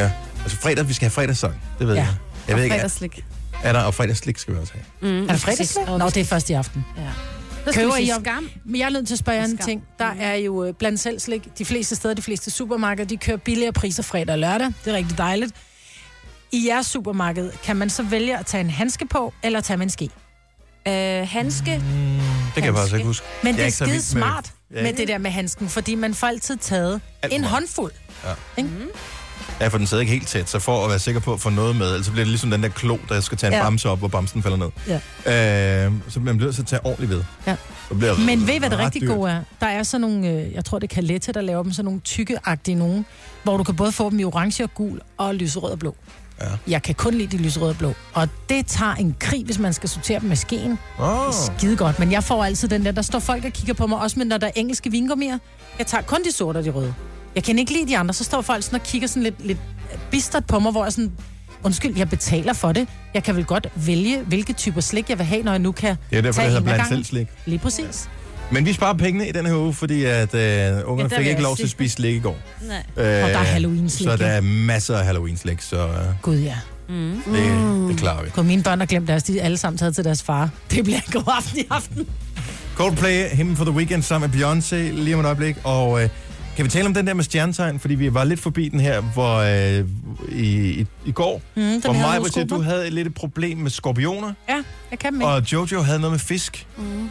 Speaker 4: Altså fredag, vi skal have fredagssang. Det ved
Speaker 6: ja.
Speaker 4: jeg. Jeg
Speaker 6: og
Speaker 4: ved ikke.
Speaker 6: Fredagslik.
Speaker 4: Er der, og fredagslik skal vi også have.
Speaker 5: Mm, er der fredagslik? Nå, det er først i aften.
Speaker 7: Ja.
Speaker 5: Køber I skam? Men jeg er nødt til at spørge en ting. Der er jo blandt selv slik. De fleste steder, de fleste supermarkeder, de kører billigere priser fredag og lørdag. Det er rigtig dejligt. I jeres supermarked, kan man så vælge at tage en handske på, eller tage med en ske?
Speaker 7: Øh, handske. Mm,
Speaker 4: det kan jeg faktisk ikke huske.
Speaker 5: Men det er skide smart med, med det der med handsken, fordi man får altid taget Alt en håndfuld.
Speaker 4: Ja.
Speaker 5: Ikke?
Speaker 7: Mm.
Speaker 4: Ja, for den sidder ikke helt tæt, så for at være sikker på at få noget med, ellers så bliver det ligesom den der klo, der skal tage en ja. bamse op, hvor bamsen falder ned. Ja. Øh, så man bliver så tage ordentligt ved.
Speaker 5: Ja.
Speaker 4: Bliver
Speaker 5: Men ved hvad det rigtig dyrt. Gode er? Der er sådan nogle, jeg tror det er Kalette, der laver dem, sådan nogle tykkeagtige nogen, hvor du kan både få dem i orange og gul, og lyserød og blå. Ja. Jeg kan kun lide de lyserøde og blå. Og det tager en krig, hvis man skal sortere dem med skeen. Oh. Skide godt. Men jeg får altid den der, der står folk og kigger på mig, også med når der er engelske vingummier. Jeg tager kun de sorte og de røde. Jeg kan ikke lide de andre, så står folk sådan og kigger sådan lidt, lidt bistert på mig, hvor jeg sådan, undskyld, jeg betaler for det. Jeg kan vel godt vælge, hvilke typer slik jeg vil have, når jeg nu kan
Speaker 4: det er derfor,
Speaker 5: tage
Speaker 4: det
Speaker 5: en
Speaker 4: hedder
Speaker 5: af
Speaker 4: blandt selv slik.
Speaker 5: Lige præcis.
Speaker 4: Men vi sparer pengene i denne her uge, fordi at øh, ungerne ja, fik ikke lov til at spise slik i går.
Speaker 7: Nej.
Speaker 4: Øh,
Speaker 5: og der er Halloween-slik.
Speaker 4: Så der er masser af Halloween-slik, så... Øh,
Speaker 5: Gud, ja.
Speaker 7: Mm.
Speaker 4: Det, det klarer vi.
Speaker 5: Gud, mine børn har glemt deres, de er alle sammen taget til deres far. Det bliver en god aften i aften.
Speaker 4: Coldplay, Him for the Weekend, sammen med Beyoncé, lige om et øjeblik. Og øh, kan vi tale om den der med stjernetegn? Fordi vi var lidt forbi den her, hvor øh, i, i, i går, mm, hvor mig var til, du havde lidt et problem med skorpioner.
Speaker 5: Ja, jeg kan dem ikke.
Speaker 4: Og Jojo havde noget med fisk. Mm.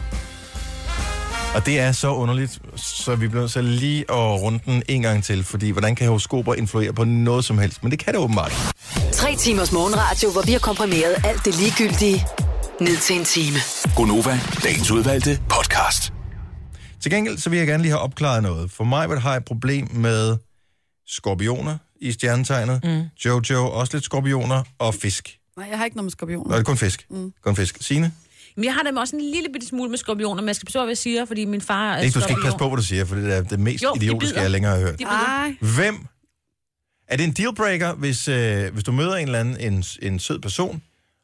Speaker 4: Og det er så underligt, så vi bliver så lige at runde den en gang til, fordi hvordan kan horoskoper influere på noget som helst? Men det kan det åbenbart.
Speaker 9: Tre timers morgenradio, hvor vi har komprimeret alt det ligegyldige ned til en time.
Speaker 8: Gonova, dagens udvalgte podcast.
Speaker 4: Til gengæld, så vil jeg gerne lige have opklaret noget. For mig har jeg et problem med skorpioner i stjernetegnet. Mm. Jojo, også lidt skorpioner og fisk.
Speaker 6: Nej, jeg har ikke noget med skorpioner.
Speaker 4: Nå, det er kun fisk. Mm. Kun fisk. Signe?
Speaker 7: Men jeg har dem også en lille bitte smule med skorpioner, men jeg skal besøge, hvad jeg siger, fordi min far er
Speaker 4: ikke, du skal ikke passe på, hvad du siger, for det er det mest jo, idiotiske, jeg længere har hørt. Hvem? Er det en dealbreaker, hvis, øh, hvis du møder en eller anden, en, en sød person,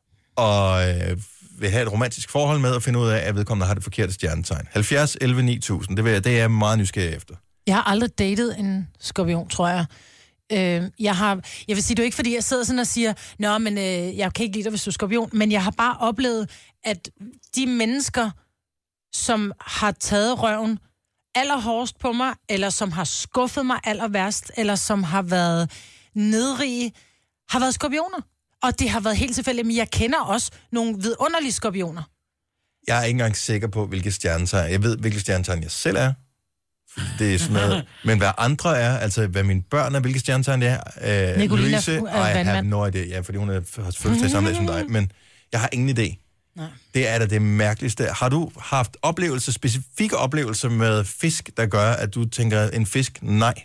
Speaker 4: og øh, vil have et romantisk forhold med, og finde ud af, at vedkommende har det forkerte stjernetegn? halvfjerds elleve ni tusind, det, vil jeg, det er jeg meget nysgerrig efter.
Speaker 5: Jeg har aldrig datet en skorpion, tror jeg. Øh, jeg har, jeg vil sige, det er ikke, fordi jeg sidder sådan og siger, nå, men øh, jeg kan ikke lide dig, hvis du er skorpion, men jeg har bare oplevet, at de mennesker, som har taget røven allerhårdest på mig, eller som har skuffet mig aller værst, eller som har været nedrige, har været skorpioner. Og det har været helt tilfældigt, men jeg kender også nogle vidunderlige skorpioner.
Speaker 4: Jeg er ikke engang sikker på, hvilke stjernetegn. Jeg ved, hvilke stjernetegn jeg selv er. Det er sådan noget. Men hvad andre er, altså hvad mine børn er, hvilke stjernetegn det er. Øh,
Speaker 5: Nicolina
Speaker 4: Louise, og jeg har no idé. Ja, fordi hun har fødselsdag samme dag som dig. Men jeg har ingen idé. Nej. Det er da det mærkeligste. Har du haft oplevelser, specifikke oplevelser med fisk, der gør, at du tænker, en fisk, nej?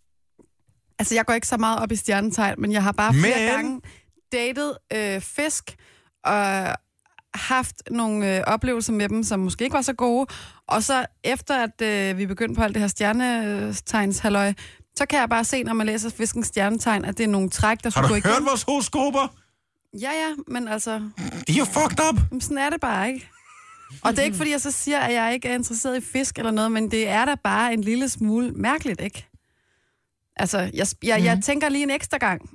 Speaker 6: Altså, jeg går ikke så meget op i stjernetegn, men jeg har bare flere men... gange datet øh, fisk, og haft nogle øh, oplevelser med dem, som måske ikke var så gode. Og så efter, at øh, vi begyndte på alt det her stjernetegnshalløj, så kan jeg bare se, når man læser fiskens stjernetegn, at det er nogle træk, der skulle gå igen.
Speaker 4: Har du hørt vores horoskoper?
Speaker 6: Ja, ja, men altså...
Speaker 4: De er jo fucked up!
Speaker 6: Sådan er det bare ikke. Og det er ikke, fordi jeg så siger, at jeg ikke er interesseret i fisk eller noget, men det er da bare en lille smule mærkeligt, ikke? Altså, jeg, jeg, jeg tænker lige en ekstra gang.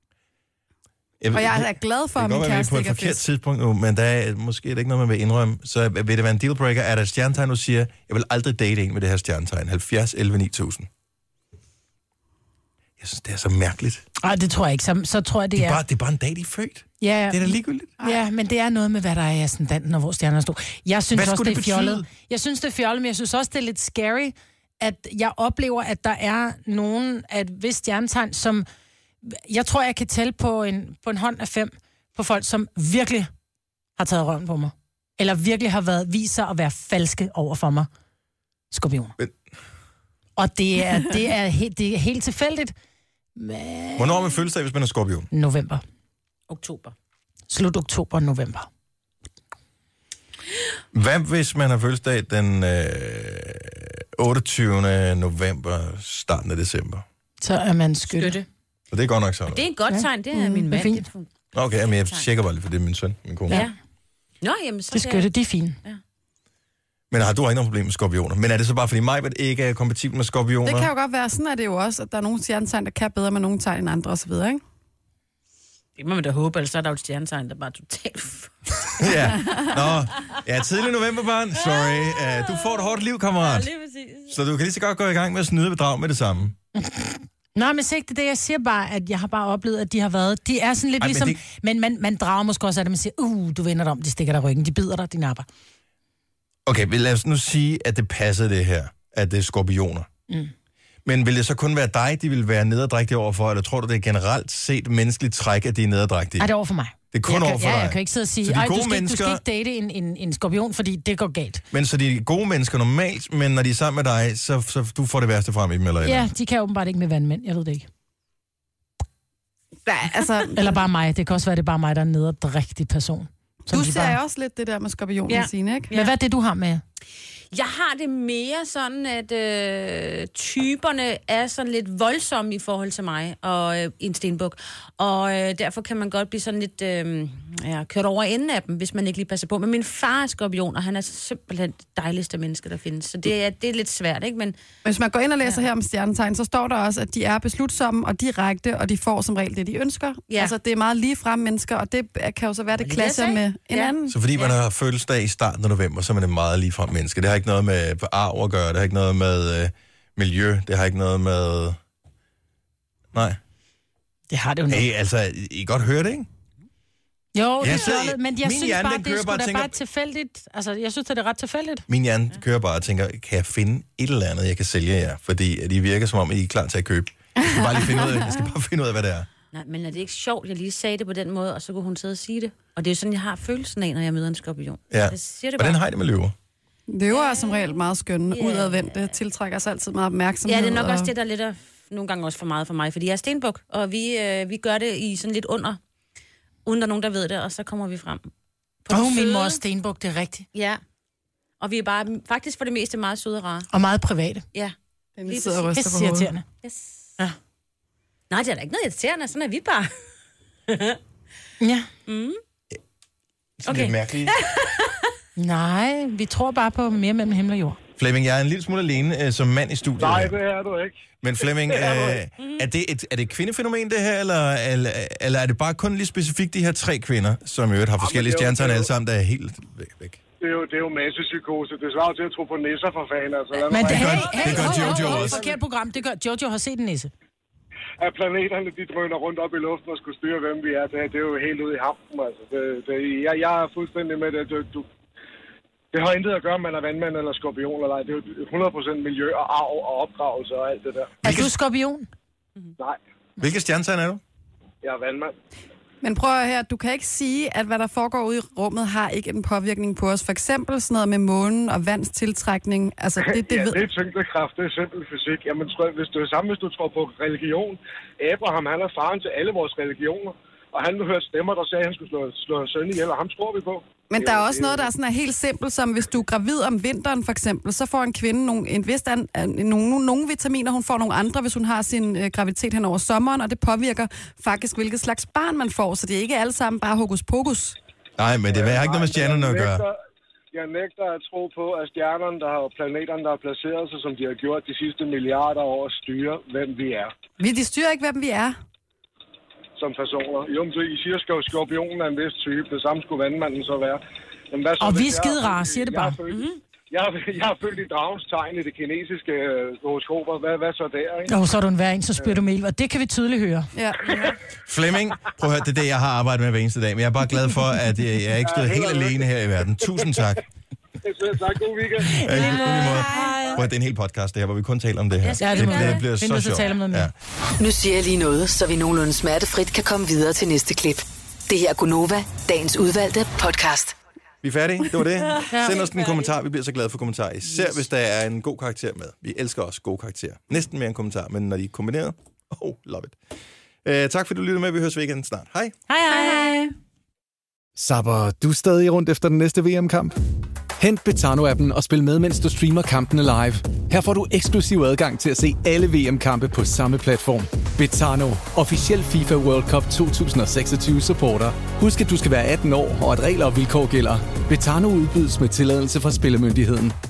Speaker 6: Jeg, og jeg er glad for, at min kæreste ikke er fisk. Det kan godt være, vi er på et forkert
Speaker 4: tidspunkt nu, men der er måske ikke noget, man vil indrømme. Så vil det være en dealbreaker? Er der et stjernetegn, du siger, jeg vil aldrig date en med det her stjernetegn? halvfjerds elleve ni tusind. Jeg synes, det er så mærkeligt.
Speaker 5: Nej, det tror jeg ikke. Så, så tror jeg, det, det er...
Speaker 4: Bare, det er bare en dag, de er født.
Speaker 5: Ja,
Speaker 4: det er da ligegyldigt.
Speaker 5: Ja, men det er noget med, hvad der er i ascendanten, og hvor stjernerne står. Jeg synes hvad også, det er fjollet. Jeg synes, det er fjollet, men jeg synes også, det er lidt scary, at jeg oplever, at der er nogen af et vist stjernetegn, som... Jeg tror, jeg kan tælle på en, på en hånd af fem på folk, som virkelig har taget røven på mig. Eller virkelig har været viser at være falske over for mig. Skorpioner. Men... Og det er, det, er helt, det er helt tilfældigt. Men...
Speaker 4: Hvornår har man fødselsdag, hvis man er skorpion?
Speaker 5: November.
Speaker 7: Oktober.
Speaker 5: Slut oktober, november.
Speaker 4: Hvad hvis man har fødselsdag den øh, otteogtyvende november, starten af december?
Speaker 5: Så er man skytte. skytte.
Speaker 4: Og det er godt nok sådan.
Speaker 7: Det er et godt ja. tegn, det er mm, min mand.
Speaker 5: Fint.
Speaker 4: Okay, men jeg tjekker bare lige, for det er min søn, min kone.
Speaker 7: Ja. Nå, jamen, så
Speaker 5: det er skytte, det er fint. Ja.
Speaker 4: Men har du ikke noget problem med skorpioner? Men er det så bare, fordi mig ikke er kompatibel med skorpioner?
Speaker 6: Det kan jo godt være. Sådan er det jo også, at der er nogle stjernetegn, der kan bedre med nogle tegn end andre osv., ikke?
Speaker 7: Det må man da håbe, ellers er der jo et stjernetegn, der bare er totalt...
Speaker 4: ja. Nå, ja, tidlig november, barn. Sorry. Uh, du får et hårdt liv, kammerat. Ja, lige præcis. Så du kan lige så godt gå i gang med at snyde bedrag med det samme.
Speaker 5: Nå, men ikke det, jeg siger bare, at jeg har bare oplevet, at de har været... De er sådan lidt Ej, ligesom... Men, det... men man, man drager måske også af det, man siger, uh, du vender dig om, de stikker dig ryggen, de bider dig, de napper.
Speaker 4: Okay, lad os nu sige, at det passer det her, at det er skorpioner. Mm. Men vil det så kun være dig, de vil være nederdrægtige overfor, eller tror du, det er generelt set menneskeligt træk, at de er nederdrægtige?
Speaker 5: Nej, det er over for mig.
Speaker 4: Det er kun
Speaker 5: jeg
Speaker 4: over for
Speaker 5: kan,
Speaker 4: dig?
Speaker 5: Ja, jeg kan ikke sidde og sige, ej, du skal, mennesker... du skal ikke date en, en, en skorpion, fordi det går galt.
Speaker 4: Men så de er gode mennesker normalt, men når de er sammen med dig, så, så du får det værste frem i dem, eller
Speaker 5: Ja, eller? De kan åbenbart ikke med vandmænd, jeg ved det ikke.
Speaker 6: Nej, altså...
Speaker 5: Eller bare mig, det kan også være, det er bare mig, der er en nederdrægtig person.
Speaker 6: Du ser bare... også lidt det der med skorpionen, ja. Signe, ikke?
Speaker 5: Ja. Men hvad er det, du har med?
Speaker 7: Jeg har det mere sådan, at øh, typerne er sådan lidt voldsomme i forhold til mig og øh, en stenbuk. Og øh, derfor kan man godt blive sådan lidt øh, ja, kørt over enden af dem, hvis man ikke lige passer på. Men min far er skorpion, og han er simpelthen det dejligste menneske, der findes. Så det er, det er lidt svært, ikke? Men
Speaker 6: hvis man går ind og læser ja. her om stjernetegn, så står der også, at de er beslutsomme og direkte, og de får som regel det, de ønsker. Ja. Altså, det er meget ligefrem mennesker, og det kan jo så være, det klasser med en ja. anden.
Speaker 4: Så fordi man ja. har fødselsdag i starten af november, så er man et meget ligefrem menneske. Det har ikke noget med arv at gøre, det har ikke noget med øh, miljø, det har ikke noget med... Nej.
Speaker 5: Det har det jo nok.
Speaker 4: Hey, altså, I, I godt høre det, ikke?
Speaker 5: Jo,
Speaker 4: jeg
Speaker 5: det
Speaker 4: så,
Speaker 5: gør det, men jeg synes bare, det er sgu da
Speaker 4: tænker,
Speaker 5: bare tilfældigt. Altså, jeg synes, det er ret tilfældigt.
Speaker 4: Min hjerne ja. kører bare og tænker, kan jeg finde et eller andet, jeg kan sælge jer? Fordi at I virker, som om I er klar til at købe. Jeg skal bare lige finde ud af, jeg skal bare finde ud af, hvad det er.
Speaker 7: Nej, men er det ikke sjovt, jeg lige sagde det på den måde, og så kunne hun sidde og sige det? Og det er jo sådan, jeg har følelsen af, når jeg møder en skorpion.
Speaker 4: Ja,
Speaker 7: siger det
Speaker 4: hvordan har I det med løver?
Speaker 6: Løver er som regel meget skønne, yeah. udadvendte, tiltrækker sig altid meget opmærksomhed.
Speaker 7: Ja, det er nok
Speaker 6: og...
Speaker 7: også det, der er lidt af, nogle gange også for meget for mig, fordi jeg er stenbuk, og vi, øh, vi gør det i sådan lidt under, uden der er nogen, der ved det, og så kommer vi frem.
Speaker 5: Åh, oh, min mor er stenbuk, det er rigtigt.
Speaker 7: Ja, og vi er bare faktisk for det meste meget søde og rare.
Speaker 5: Og meget private.
Speaker 7: Ja.
Speaker 6: Den sidder og ryster på hovedet.
Speaker 7: Yes. Ja. Nej, det er da ikke noget irriterende, sådan er vi bare.
Speaker 5: ja.
Speaker 7: Mm.
Speaker 4: Sådan okay. lidt mærkeligt.
Speaker 5: Nej, vi tror bare på mere mellem himmel og jord.
Speaker 4: Flemming, jeg er en lille smule alene øh, som mand i studiet.
Speaker 15: Nej, det er du ikke.
Speaker 4: Men Flemming, øh, er, det et, er det et kvindefænomen det her, eller, eller, eller er det bare kun lige specifikt de her tre kvinder, som jo har forskellige ja, stjernetegn alle sammen, der er helt væk? væk.
Speaker 15: Det er jo, det er jo massepsykose. Det svarer til at tro på nisser for fanden. Altså.
Speaker 5: Men det, hey,
Speaker 4: hey, det gør
Speaker 5: hey,
Speaker 4: Jojo
Speaker 5: oh, oh,
Speaker 4: også.
Speaker 5: Forkert program, det gør Jojo har set en nisse.
Speaker 15: At planeterne, de drøner rundt op i luften og skulle styre, hvem vi er, det, det er jo helt ude i hampen. Altså. Det, det, jeg, jeg er fuldstændig med det. Du, du, det har intet at gøre, om man er vandmand eller skorpion eller ej. Det er jo hundrede procent miljø og arv og opdragelse og alt det der.
Speaker 5: Er du skorpion?
Speaker 15: Nej.
Speaker 4: Hvilke stjernetegn er du?
Speaker 15: Jeg er vandmand.
Speaker 6: Men prøv at høre, du kan ikke sige, at hvad der foregår ude i rummet, har ikke en påvirkning på os. For eksempel sådan noget med månen og vands tiltrækning. Altså, det, det
Speaker 15: ja,
Speaker 6: ved...
Speaker 15: det er tyngdekraft, det er simpel fysik. Jamen, hvis du er sammen, hvis du tror på religion. Abraham, han er faren til alle vores religioner. Og han hørte stemmer, der sagde, at han skulle slå, slå en søn ihjel, og ham tror vi på.
Speaker 6: Men der er også noget, der er, sådan er helt simpelt, som hvis du er gravid om vinteren for eksempel, så får en kvinde nogle, en vis an, nogle, nogle vitaminer, hun får nogle andre, hvis hun har sin øh, graviditet hen over sommeren, og det påvirker faktisk, hvilket slags barn man får, så det er ikke alle sammen bare hokus pokus.
Speaker 4: Nej, men det har ikke noget med stjernerne at gøre.
Speaker 15: Jeg nægter at tro på, at stjernerne, der har planeterne, der har placeret sig, som de har gjort de sidste milliarder år, at styre, hvem vi er.
Speaker 6: Vi de styrer ikke, hvem vi er.
Speaker 15: Som personer. Jo, men så I siger, at skorpionen er en vis type. Det samme skulle vandmanden så være. Men hvad så,
Speaker 5: og vi er skide rare, siger det bare.
Speaker 15: Jeg har, jeg har følt i dragens tegn i det kinesiske horoskoper. Hvad, hvad så der, ikke?
Speaker 5: Og så er du en væring, så spyr du mel, og det kan vi tydeligt høre.
Speaker 6: Ja.
Speaker 4: Flemming, prøv at høre, det er det, jeg har arbejdet med hver eneste dag, men jeg er bare glad for, at jeg ikke stod helt alene her i verden. Tusind tak.
Speaker 15: Tak, god weekend.
Speaker 4: Ja, Prøv at det er en hel podcast, det her, hvor vi kun taler om det her.
Speaker 5: Ja, det, det,
Speaker 4: det bliver så sjovt.
Speaker 5: Tale om noget mere.
Speaker 9: Ja. Nu siger jeg lige noget, så vi nogenlunde smertefrit kan komme videre til næste klip. Det her er Gunova, dagens udvalgte podcast.
Speaker 4: Vi er færdige, det var det. Send os en kommentar, vi bliver så glade for kommentarer. Især yes. hvis der er en god karakter med. Vi elsker også gode karakterer. Næsten mere en kommentar, men når de er kombineret, oh, love it. Uh, tak fordi du lyttede med, vi høres ved igen snart. Hej.
Speaker 5: Hej, hej.
Speaker 16: Sapper, du er stadig rundt efter den næste V M-kamp? Hent Betano-appen og spil med, mens du streamer kampene live. Her får du eksklusiv adgang til at se alle V M-kampe på samme platform. Betano, officiel FIFA World Cup to tusind og seksogtyve supporter. Husk, at du skal være atten år, og at regler og vilkår gælder. Betano udbydes med tilladelse fra Spillemyndigheden.